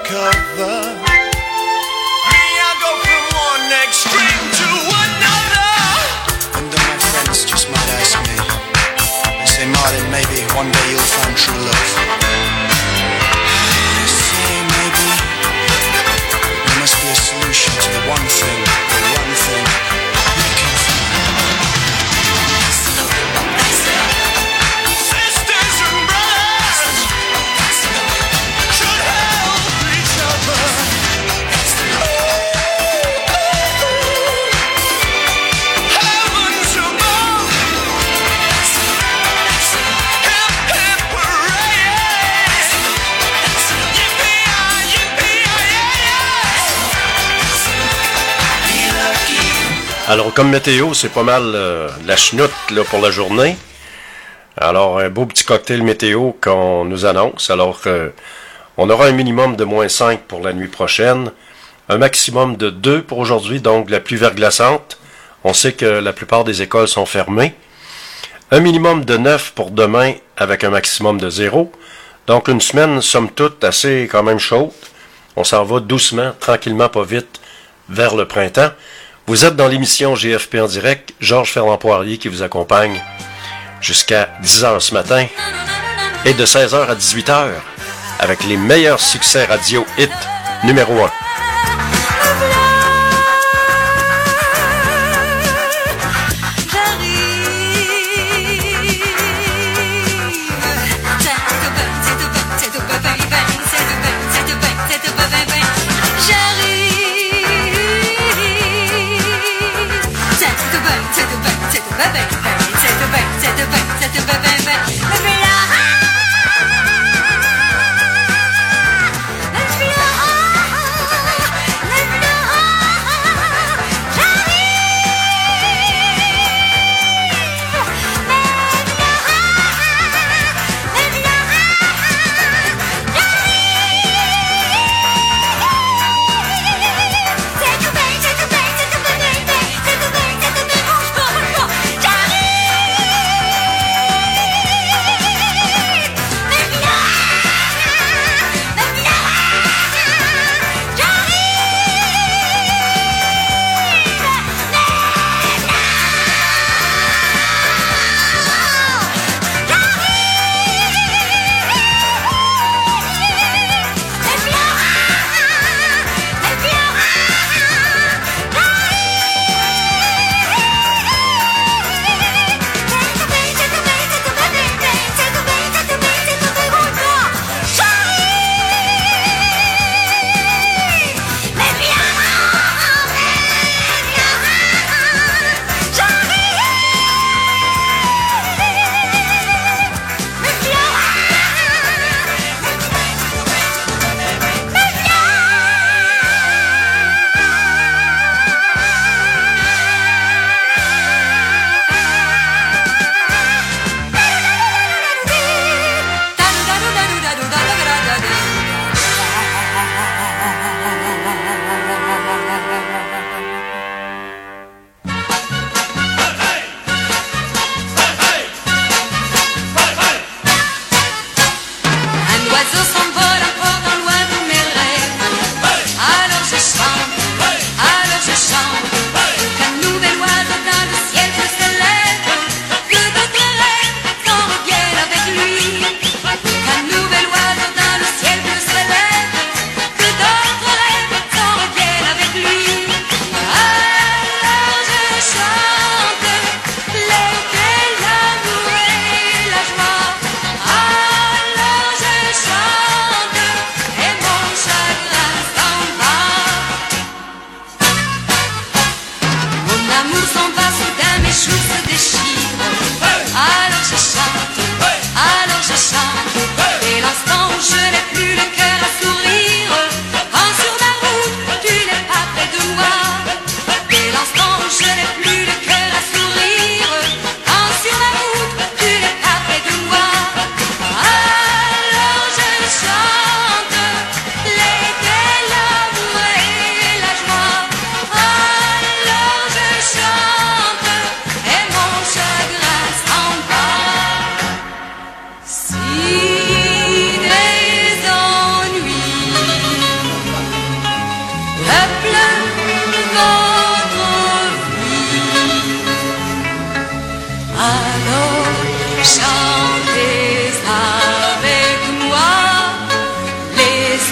cover. Me, I go from one extreme to another. And then my friends just might ask me, they say, Martin, maybe one day you'll find true love. I say maybe there must be a solution to the one thing we can find. Sisters and brothers should help each other. Heavens above. Hip, hip, hooray. Yippee-yi, yippee-yi-yi. Alors, comme météo, c'est pas mal la chenoute là, pour la journée. Alors, un beau petit cocktail météo qu'on nous annonce. Alors, on aura un minimum de -5 pour la nuit prochaine, un maximum de 2 pour aujourd'hui, donc la pluie verglaçante. On sait que la plupart des écoles sont fermées. Un minimum de 9 pour demain, avec un maximum de 0. Donc, une semaine, somme toute, assez quand même chaude. On s'en va doucement, tranquillement, pas vite, vers le printemps. Vous êtes dans l'émission GFP en direct, Georges Fernand Poirier qui vous accompagne jusqu'à 10h ce matin et de 16h à 18h avec les meilleurs succès radio hit numéro 1. Let's be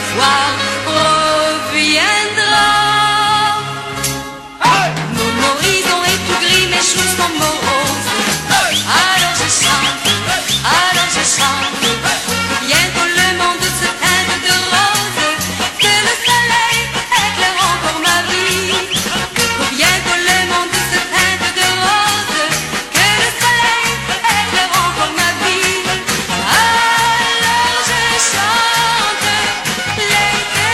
soir reviendra. Mon horizon est tout gris, mes choses sont moroses. Alors je chante, bientôt le monde se teinte de rose, que le soleil éclaire encore ma vie. Bientôt le monde se teinte de rose, que le soleil éclaire encore ma vie. Alors je chante l'été.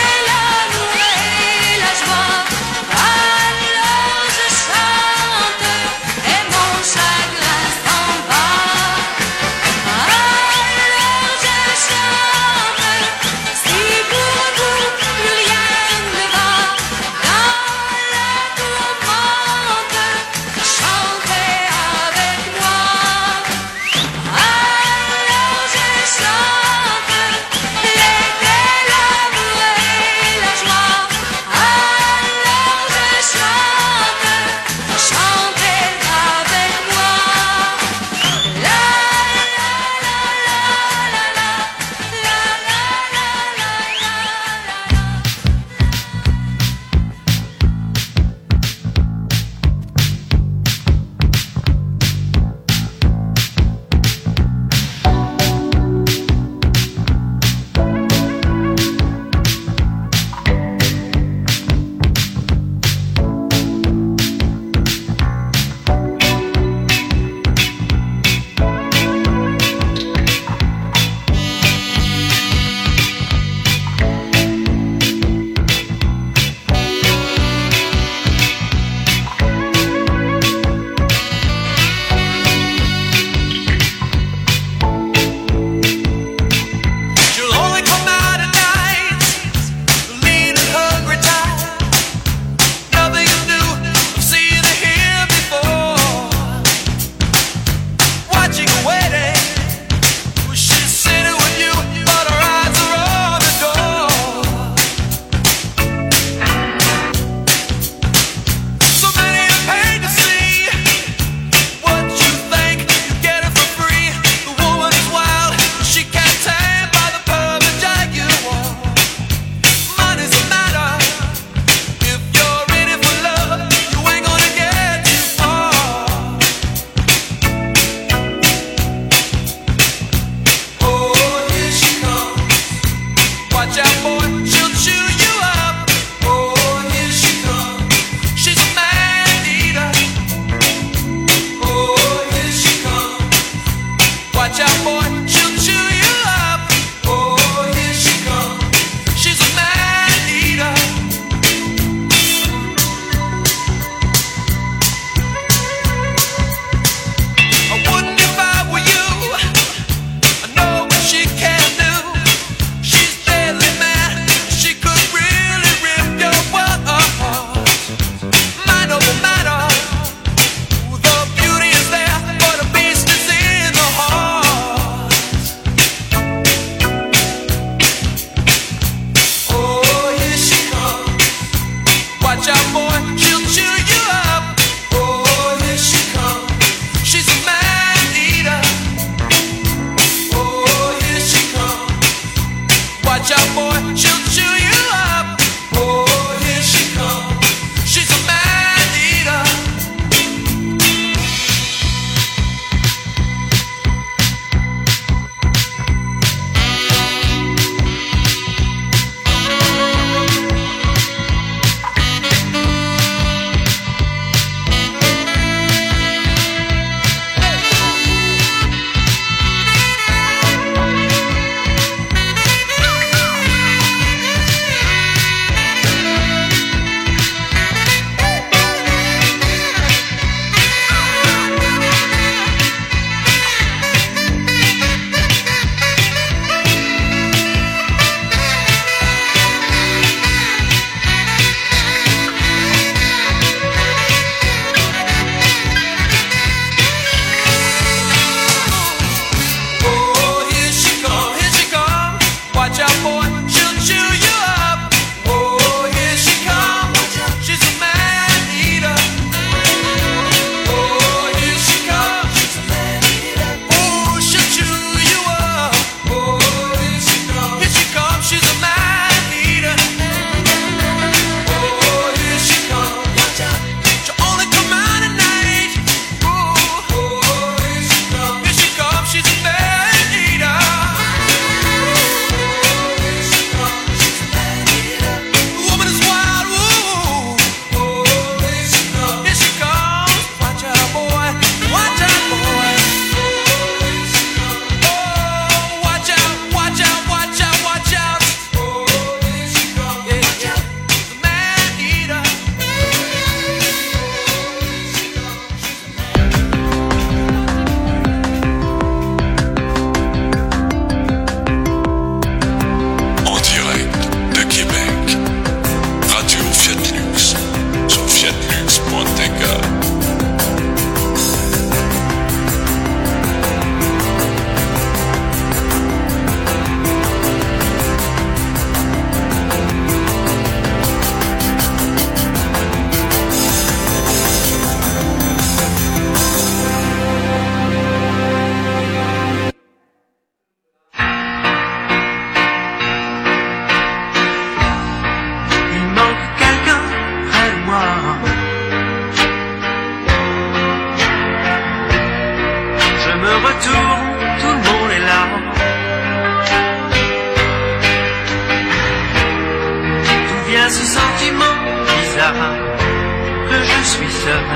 ce sentiment bizarre que je suis seul.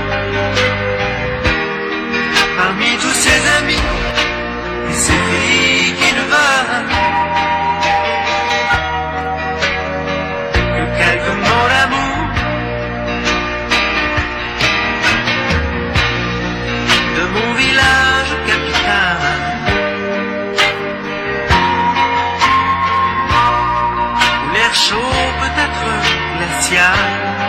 Parmi tous ces amis et ces filles qui ne veulent que quelques mots d'amour, de mon village capital. Où l'air chaud peut être glacial.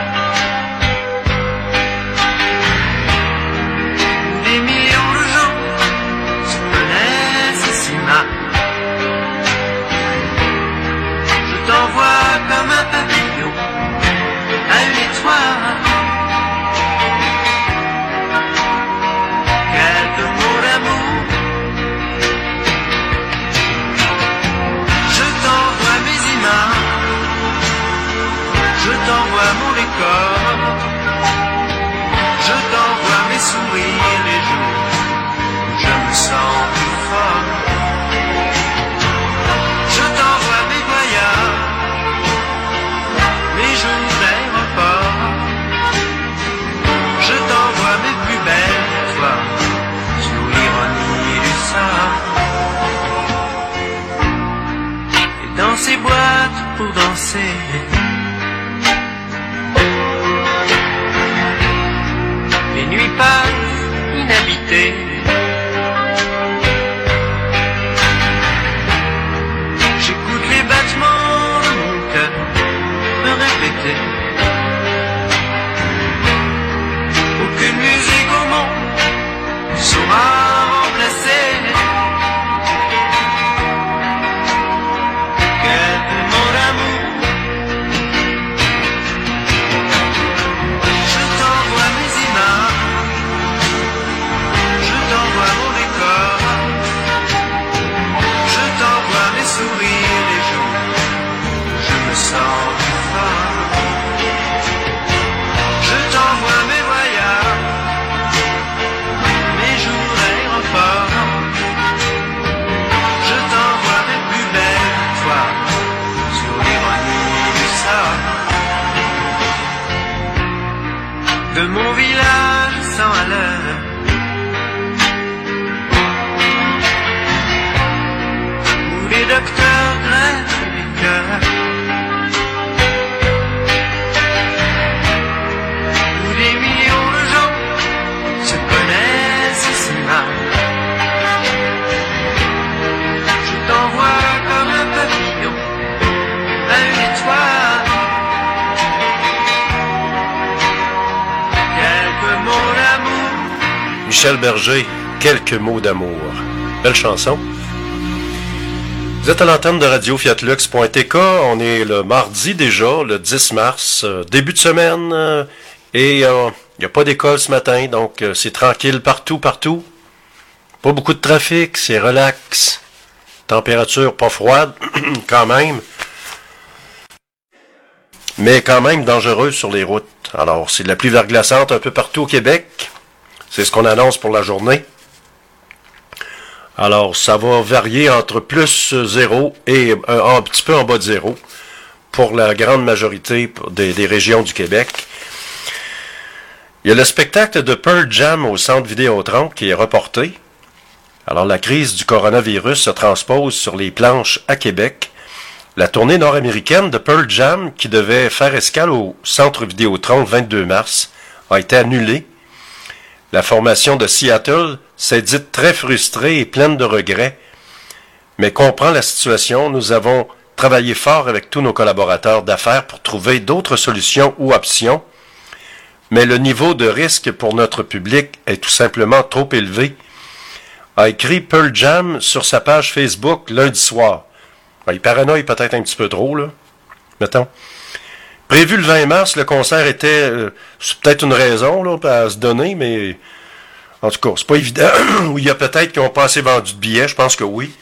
Comme un papillon à une étoile, quelques mots d'amour. Je t'envoie mes images, je t'envoie mon décor, je t'envoie mes sourires les jours où je me sens plus fort. Je t'envoie mes voyages, mes jours d'aéroport, je t'envoie mes plus belles étoiles sur l'ironie du sort. Et dans ces boîtes pour danser, les nuits passent inhabitées. J'écoute les battements de mon cœur me répéter. Aucune musique au monde ne saura remplacer quelques mots d'amour. Je t'envoie mes images, je t'envoie mon décor, je t'envoie mes sourires les jours où je me sens. Je t'envoie mes voyages, mes jours d'aéroport, je t'envoie mes plus belles étoiles sur l'ironie du sort. De mon village sans à l'heure, où les docteurs greffent les cœurs, des millions de gens se connaissent si mal. Je t'envoie comme un papillon à une étoile, quelques mots d'amour. Michel Berger, quelques mots d'amour. Belle chanson. Vous êtes à l'antenne de Radio Fiatlux.tk. On est le mardi déjà, le 10 mars, début de semaine. Et il n'y a pas d'école ce matin, donc c'est tranquille partout. Pas beaucoup de trafic, c'est relax. Température pas froide, quand même. Mais quand même dangereuse sur les routes. Alors, c'est de la pluie verglaçante un peu partout au Québec. C'est ce qu'on annonce pour la journée. Alors, ça va varier entre plus 0 et un petit peu en bas de 0 pour la grande majorité des régions du Québec. Il y a le spectacle de Pearl Jam au Centre Vidéotron qui est reporté. Alors, la crise du coronavirus se transpose sur les planches à Québec. La tournée nord-américaine de Pearl Jam, qui devait faire escale au Centre Vidéotron le 22 mars, a été annulée. La formation de Seattle s'est dite très frustrée et pleine de regrets, mais comprend la situation. Nous avons travaillé fort avec tous nos collaborateurs d'affaires pour trouver d'autres solutions ou options. Mais le niveau de risque pour notre public est tout simplement trop élevé, a écrit Pearl Jam sur sa page Facebook lundi soir. Il paranoïe peut-être un petit peu trop, là. Mettons. Prévu le 20 mars, le concert était... c'est peut-être une raison là, à se donner, mais... En tout cas, c'est pas évident. Il y a peut-être qui n'ont pas assez vendu de billets, je pense que oui.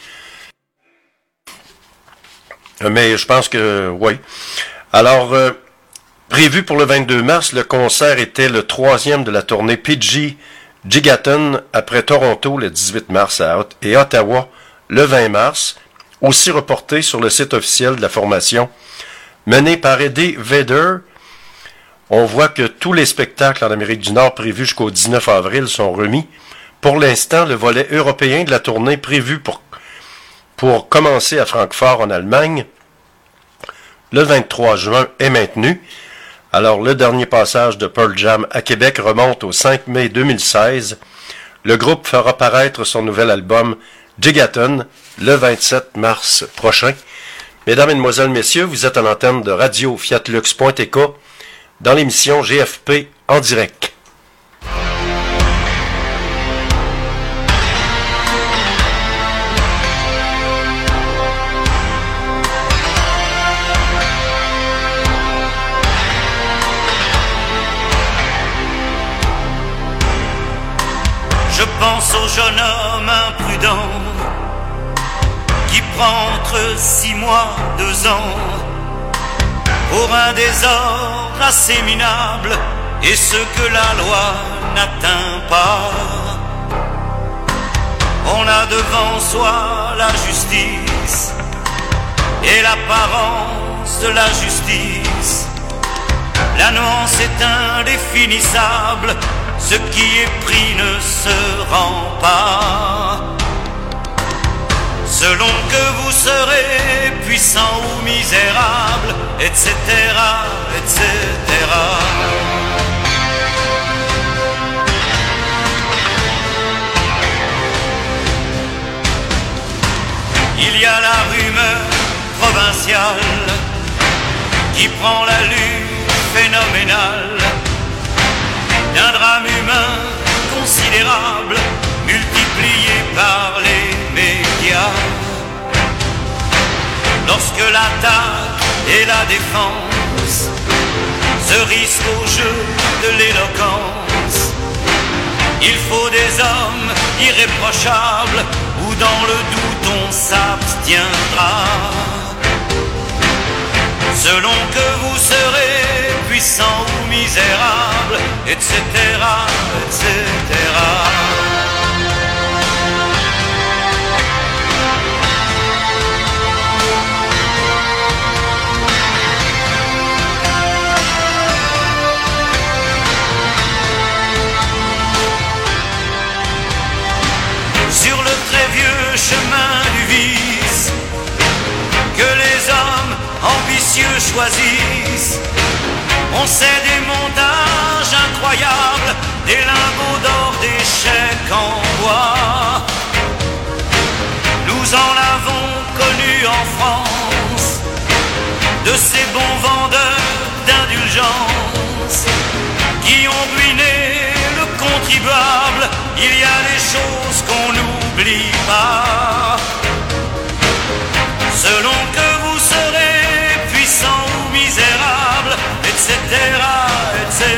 Mais je pense que oui. Alors... prévu pour le 22 mars, le concert était le 3e de la tournée PG Gigaton après Toronto le 18 mars et Ottawa le 20 mars, aussi reporté sur le site officiel de la formation. mené par Eddie Vedder. On voit que tous les spectacles en Amérique du Nord prévus jusqu'au 19 avril sont remis. Pour l'instant, le volet européen de la tournée prévu pour commencer à Francfort en Allemagne le 23 juin est maintenu. Alors, le dernier passage de Pearl Jam à Québec remonte au 5 mai 2016. Le groupe fera paraître son nouvel album Gigaton le 27 mars prochain. Mesdames, Mesdemoiselles, Messieurs, vous êtes à l'antenne de Radio Fiatlux.tk dans l'émission GFP en direct. Je pense au jeune homme imprudent qui prend entre 6 mois, 2 ans pour un désordre assez minable et ce que la loi n'atteint pas. On a devant soi la justice et l'apparence de la justice. La nuance est indéfinissable. Ce qui est pris ne se rend pas. Selon que vous serez puissant ou misérable, etc., etc. Il y a la rumeur provinciale qui prend l'allure phénoménale d'un drame humain considérable multiplié par les médias. Lorsque l'attaque et la défense se risquent au jeu de l'éloquence, il faut des hommes irréprochables où dans le doute on s'abstiendra. Selon que vous serez puissant ou misérable, etc., etc. Sur le très vieux chemin du vice que les hommes ambitieux choisissent, on sait des montages incroyables, des lingots d'or, des chèques en bois. Nous en avons connu en France de ces bons vendeurs d'indulgence qui ont ruiné le contribuable. Il y a des choses qu'on n'oublie pas. Selon que vous serez puissant ou misérable, etc., etc.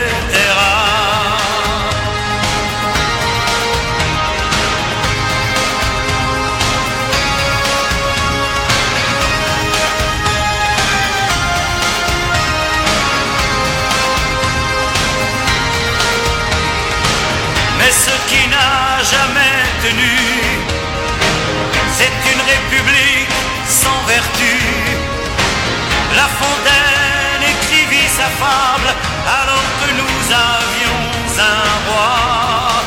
Mais ce qui n'a jamais tenu, c'est une république sans vertu. La Fontaine écrivit sa fable alors que nous avions un roi.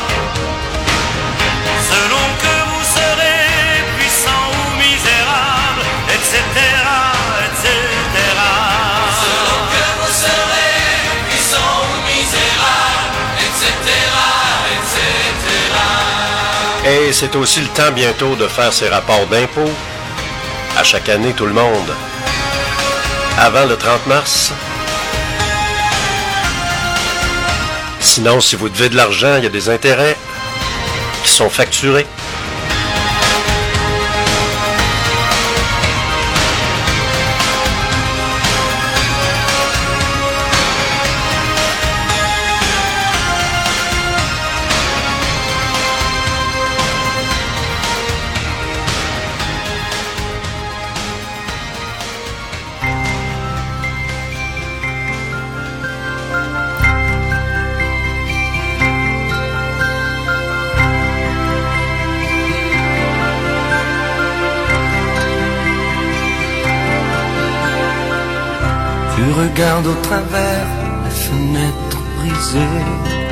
Selon que vous serez puissant ou misérable, etc., etc. Selon que vous serez puissant ou misérable, etc., etc. Et c'est aussi le temps bientôt de faire ses rapports d'impôts. À chaque année, tout le monde. Avant le 30 mars. Sinon, si vous devez de l'argent, il y a des intérêts qui sont facturés. Tu regardes au travers les fenêtres brisées.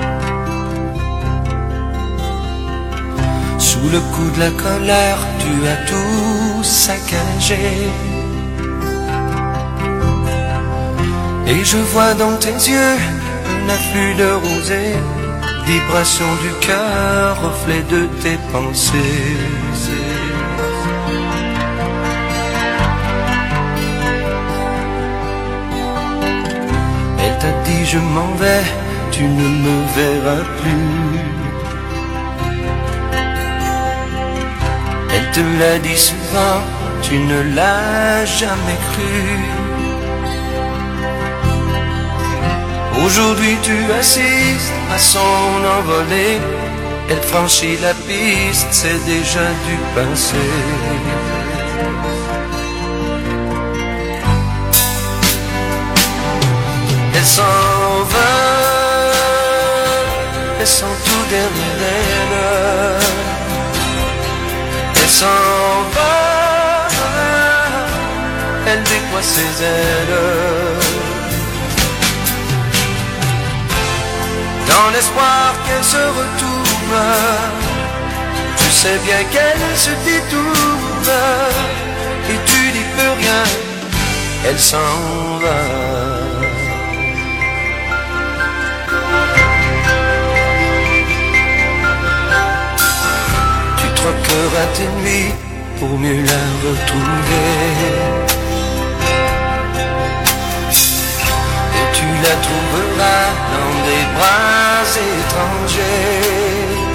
Sous le coup de la colère, tu as tout saccagé. Et je vois dans tes yeux un afflux de rosée, vibration du cœur, reflet de tes pensées. Elle t'a dit je m'en vais, tu ne me verras plus. Elle te l'a dit souvent, tu ne l'as jamais cru. Aujourd'hui tu assistes à son envolée. Elle franchit la piste, c'est déjà du passé. Elle s'en va, laissant tout derrière elle. Elle s'en va, elle déploie ses ailes. Dans l'espoir qu'elle se retourne, tu sais bien qu'elle se détourne, et tu n'y peux rien, elle s'en va. Tu troqueras tes nuits pour mieux la retrouver, et tu la trouveras dans des bras étrangers.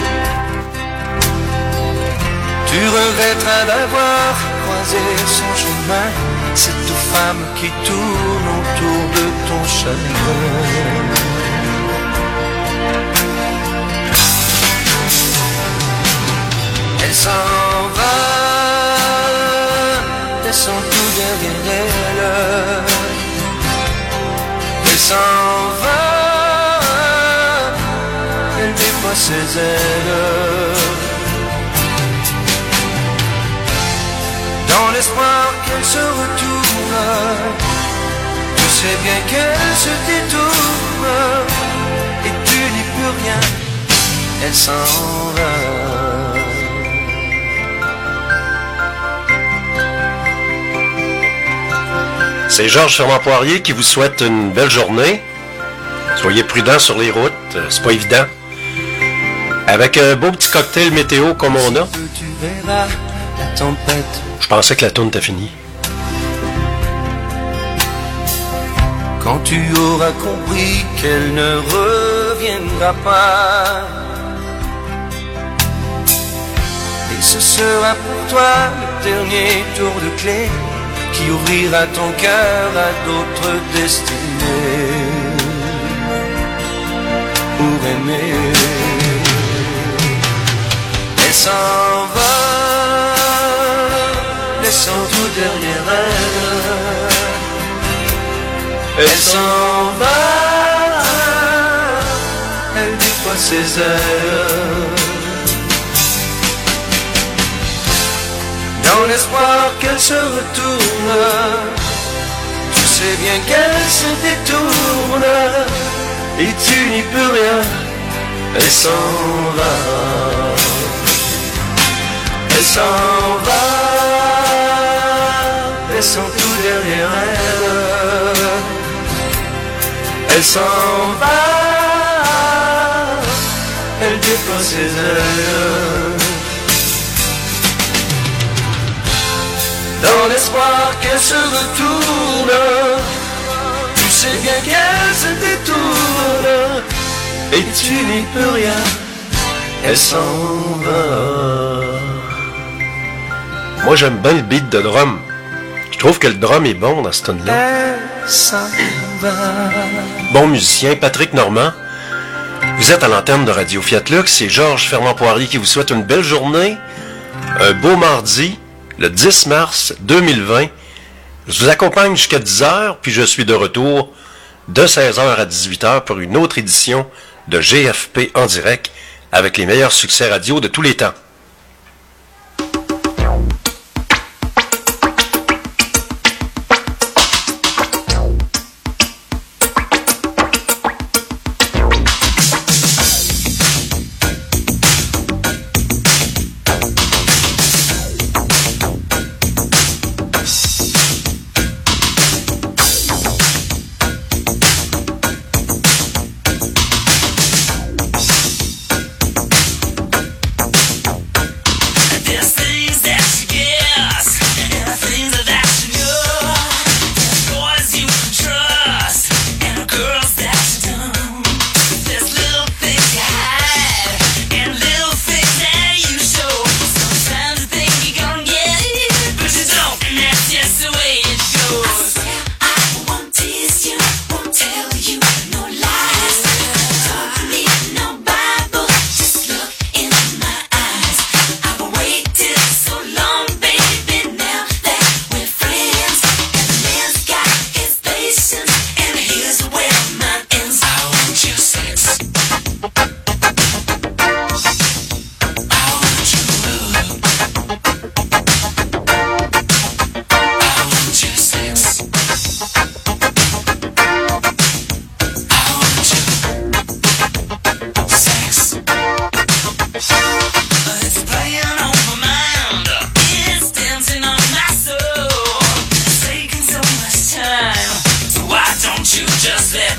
Tu regretteras d'avoir croisé son chemin, cette femme qui tourne autour de ton chagrin. Elle s'en va, laissant tout derrière elle. Elle s'en va, elle déploie ses ailes. Dans l'espoir qu'elle se retourne, tu sais bien qu'elle se détourne, et tu n'y peux rien, elle s'en va. C'est Georges Fernand-Poirier qui vous souhaite une belle journée. Soyez prudents sur les routes, c'est pas évident. Avec un beau petit cocktail météo comme on a. Tu verras la tempête. Je pensais que la tourne était finie. Quand tu auras compris qu'elle ne reviendra pas, et ce sera pour toi le dernier tour de clé qui ouvrira ton cœur à d'autres destinées. Pour aimer, elle s'en va, laissant tout derrière elle. Elle s'en va, elle déploie ses ailes. Dans l'espoir qu'elle se retourne, tu sais bien qu'elle se détourne, et tu n'y peux rien, elle s'en va. Elle s'en va, laissant tout derrière elle. Elle s'en va, elle déploie ses ailes. Dans l'espoir qu'elle se retourne, tu sais bien qu'elle se détourne, et tu n'y peux rien, elle s'en va. Moi, j'aime bien le beat de drum. Je trouve que le drum est bon dans ce tune-là. Elle s'en va. Bon musicien, Patrick Normand. Vous êtes à l'antenne de Radio Fiat Lux. C'est Georges Fernand-Poirier qui vous souhaite une belle journée. Un beau mardi, le 10 mars 2020. Je vous accompagne jusqu'à 10h, puis je suis de retour de 16h à 18h pour une autre édition de GFP en direct avec les meilleurs succès radio de tous les temps.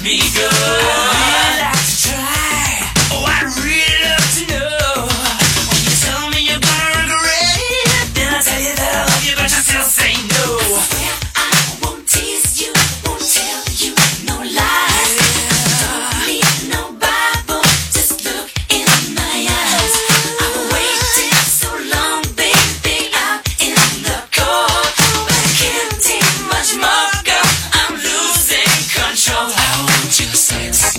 me good. I'd like to try. Oh, I'd really love to know. When you tell me you're gonna regret it, then I tell you that I love you, but you still say no. Swear I won't tease you, won't tell you no lies. Don't need no Bible, just look in my eyes. I've waited so long, baby, out in the cold, but I can't take much more, girl. I'm losing control. I want your sex.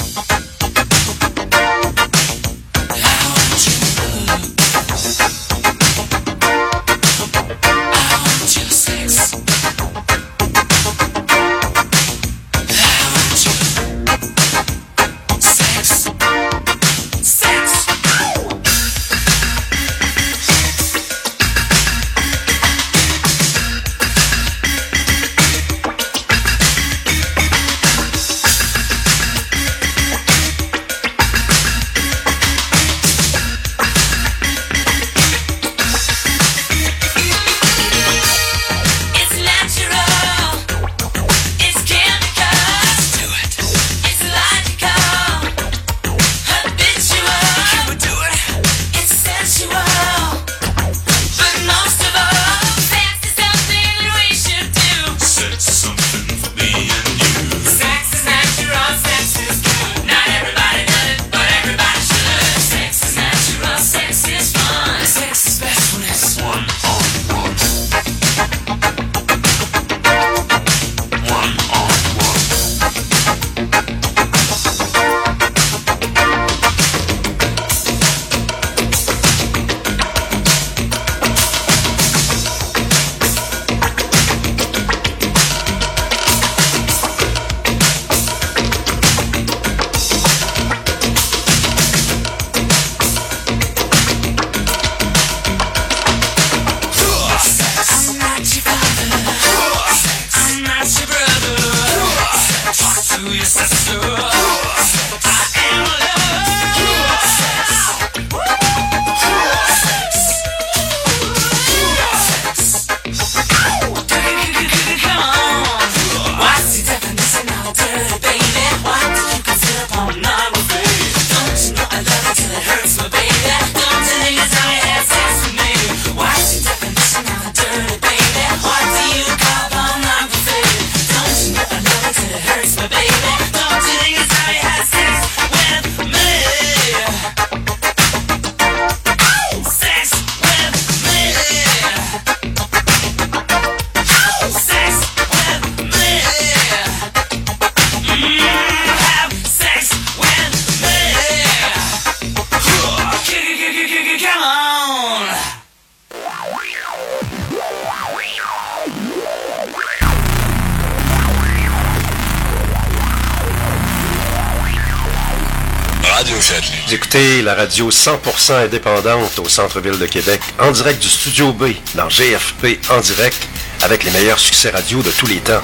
Vous écoutez la radio 100% indépendante au centre-ville de Québec, en direct du Studio B, dans GFP en direct, avec les meilleurs succès radio de tous les temps.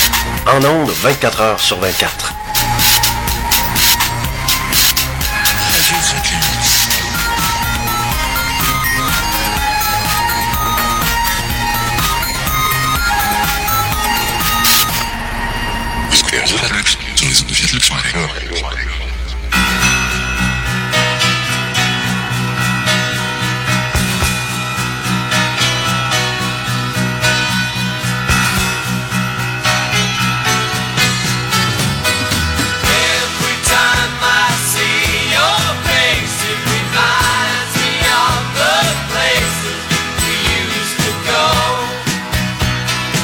En ondes, 24 heures sur 24.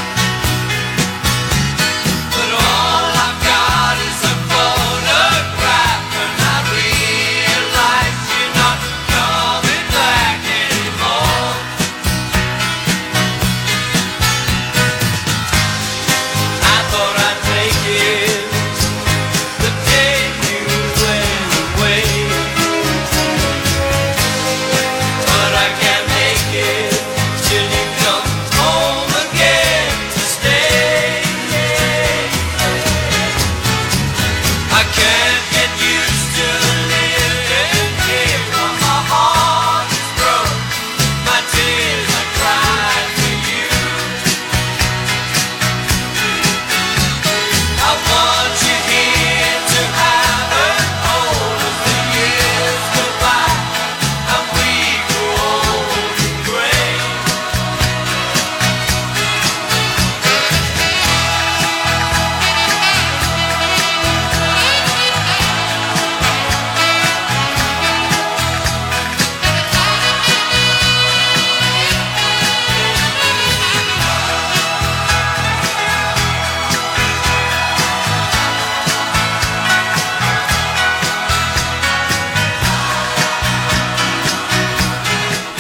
But all I've got is a photograph.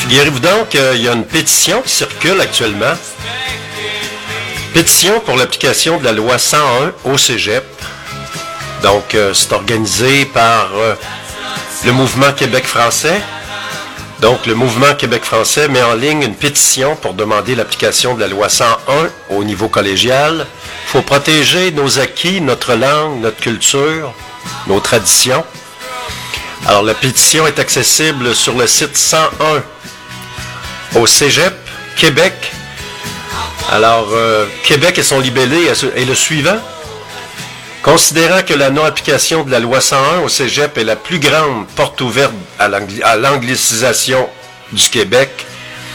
Figurez-vous donc qu'il y a une pétition qui circule actuellement. Pétition pour l'application de la loi 101 au Cégep. Donc, c'est organisé par le Mouvement Québec français. Donc, le Mouvement Québec français met en ligne une pétition pour demander l'application de la loi 101 au niveau collégial. Il faut protéger nos acquis, notre langue, notre culture, nos traditions. Alors, la pétition est accessible sur le site 101 au Cégep, Québec. Alors, Québec et son libellé est le suivant. Considérant que la non-application de la loi 101 au Cégep est la plus grande porte ouverte à l'anglicisation du Québec,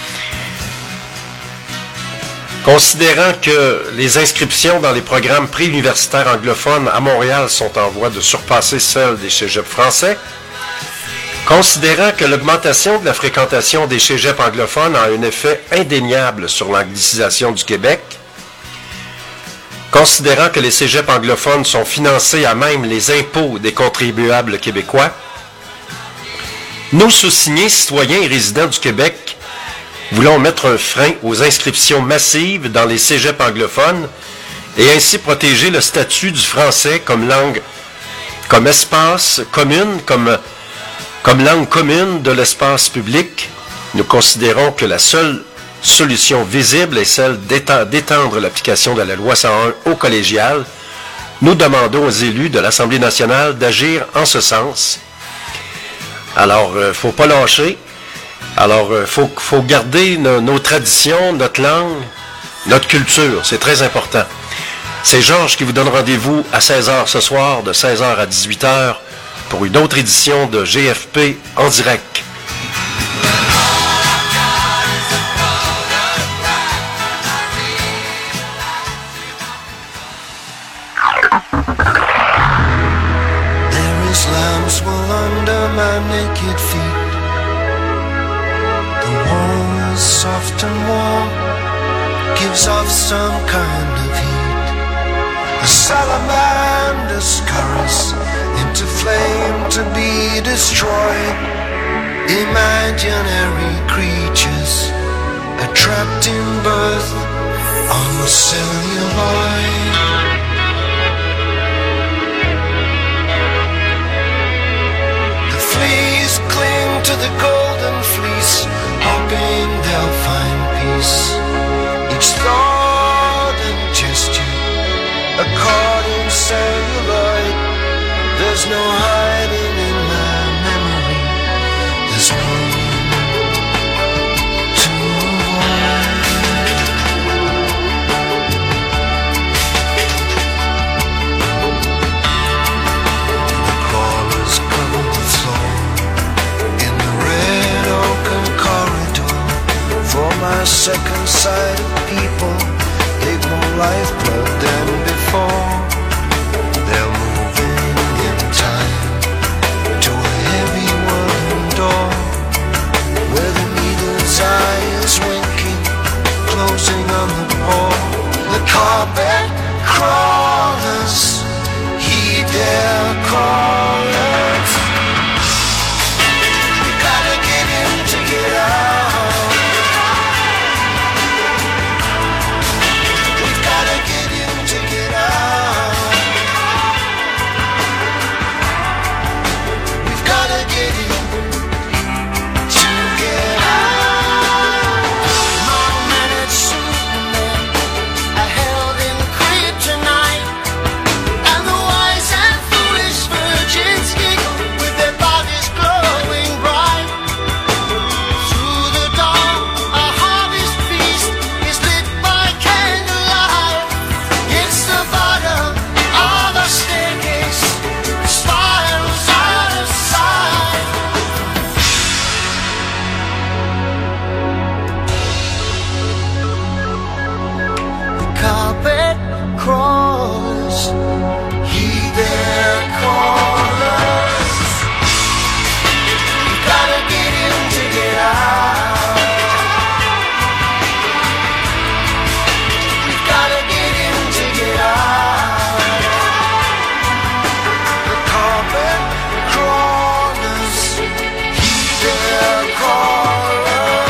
considérant que les inscriptions dans les programmes préuniversitaires anglophones à Montréal sont en voie de surpasser celles des cégeps français, considérant que l'augmentation de la fréquentation des cégeps anglophones a un effet indéniable sur l'anglicisation du Québec, considérant que les cégeps anglophones sont financés à même les impôts des contribuables québécois, nous, sous-signés citoyens et résidents du Québec, voulons mettre un frein aux inscriptions massives dans les cégeps anglophones et ainsi protéger le statut du français comme langue, comme espace commune, comme langue commune de l'espace public. Nous considérons que la seule solution visible est celle d'étendre l'application de la loi 101 au collégial. Nous demandons aux élus de l'Assemblée nationale d'agir en ce sens. Alors, il ne faut pas lâcher. Alors, il faut garder nos traditions, notre langue, notre culture. C'est très important. C'est Georges qui vous donne rendez-vous à 16h ce soir, de 16h à 18h, pour une autre édition de GFP en direct. There is lambs wool under my naked feet. The wall is soft and warm, gives off some kind of heat. A salamander's chorus into flame to be destroyed. Imaginary creatures are trapped in birth on the celluloid. The fleas cling to the golden fleece, hoping they'll find peace. Each thought and gesture a carding celluloid. There's no hiding in my memory. There's no room to avoid. The crawlers cover the floor in the red oaken corridor. For my second sight of people, they've more lifeblood than before. They're moving in time to a heavy wooden door, where the needle's eye is winking, closing on the ball. The carpet crawlers heed their callers. We gotta get in to get out. We gotta get in to get out. We've gotta get in to get out. Mom-managed Superman are held in kryptonite, and the wise and foolish virgins giggle with their bodies glowing bright. Through the dawn, a harvest feast is lit by candlelight. It's the bottom of the staircase, spirals out of sight. The carpet crawlers heed their callers. You gotta get in to get out. You gotta get in to get out. The carpet crawlers heed their callers.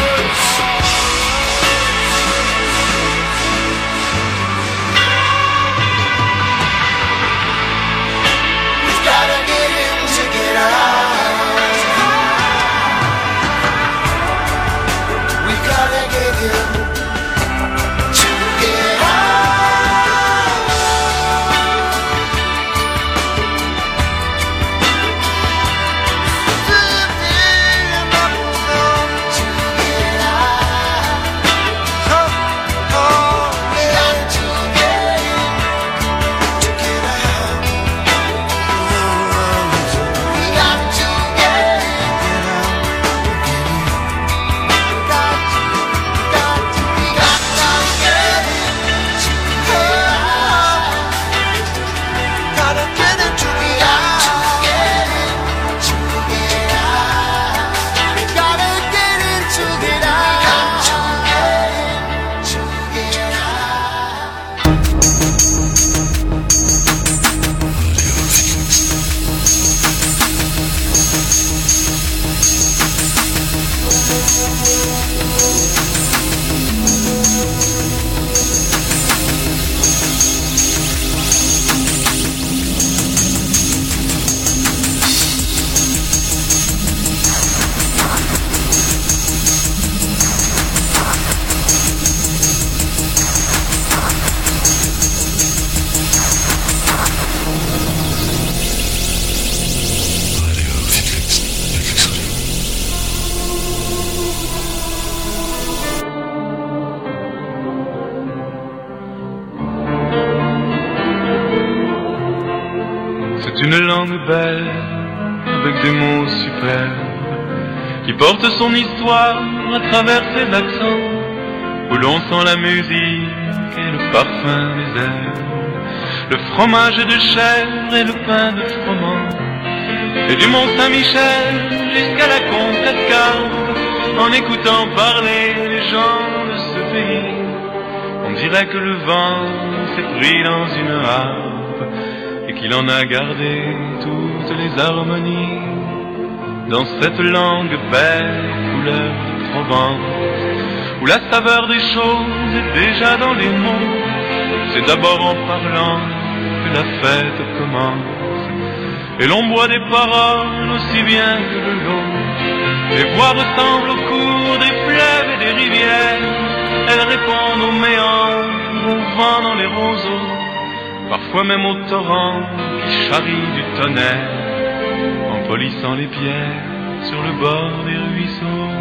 C'est une langue belle, avec des mots superbes, qui porte son histoire à travers ses accents, où l'on sent la musique et le parfum des airs, le fromage de chèvre et le pain de froment, et du Mont Saint-Michel jusqu'à la Contrescarpe, en écoutant parler les gens de ce pays, on dirait que le vent s'est pris dans une harpe et qu'il en a gardé toutes les harmonies. Dans cette langue belle, couleur de Provence, où la saveur des choses est déjà dans les mots, c'est d'abord en parlant que la fête commence, et l'on boit des paroles aussi bien que de l'eau. Les voix ressemblent au cours des fleuves et des rivières, elles répondent aux méandres, au vent dans les roseaux, parfois même au torrent qui charrie du tonnerre, en polissant les pierres sur le bord des ruisseaux.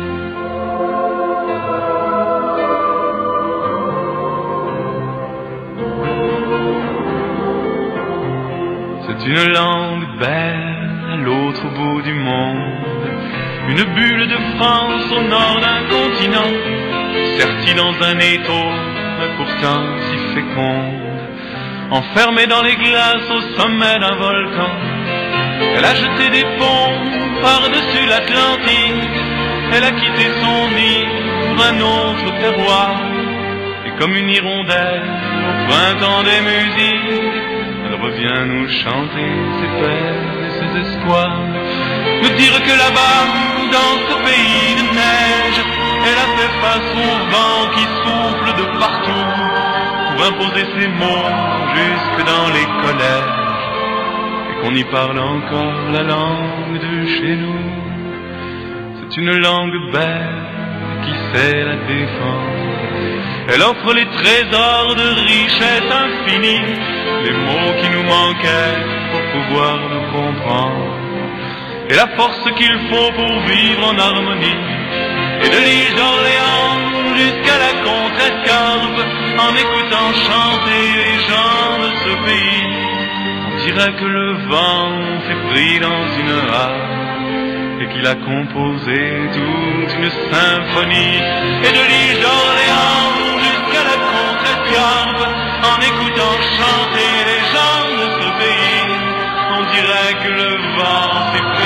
C'est une langue belle à l'autre bout du monde, une bulle de France au nord d'un continent, sertie dans un étau, mais pourtant si féconde, enfermée dans les glaces au sommet d'un volcan. Elle a jeté des ponts par-dessus l'Atlantique, elle a quitté son nid pour un autre terroir, et comme une hirondelle au printemps des musiques, elle revient nous chanter ses peines et ses espoirs, nous dire que là-bas, dans ce pays de neige, elle a fait face au vent qui souffle de partout, pour imposer ses mots jusque dans les collèges, et qu'on y parle encore la langue de chez nous. C'est une langue belle qui sait la défendre, elle offre les trésors de richesse infinie, les mots qui nous manquaient pour pouvoir nous comprendre, et la force qu'il faut pour vivre en harmonie. Et de l'île d'Orléans jusqu'à la Contrescarpe, en écoutant chanter les gens de ce pays, on dirait que le vent s'est pris dans une harpe et qu'il a composé toute une symphonie. Et de l'île d'Orléans jusqu'à la Contrescarpe, en écoutant chanter les gens de ce pays, on dirait que le vent s'est pris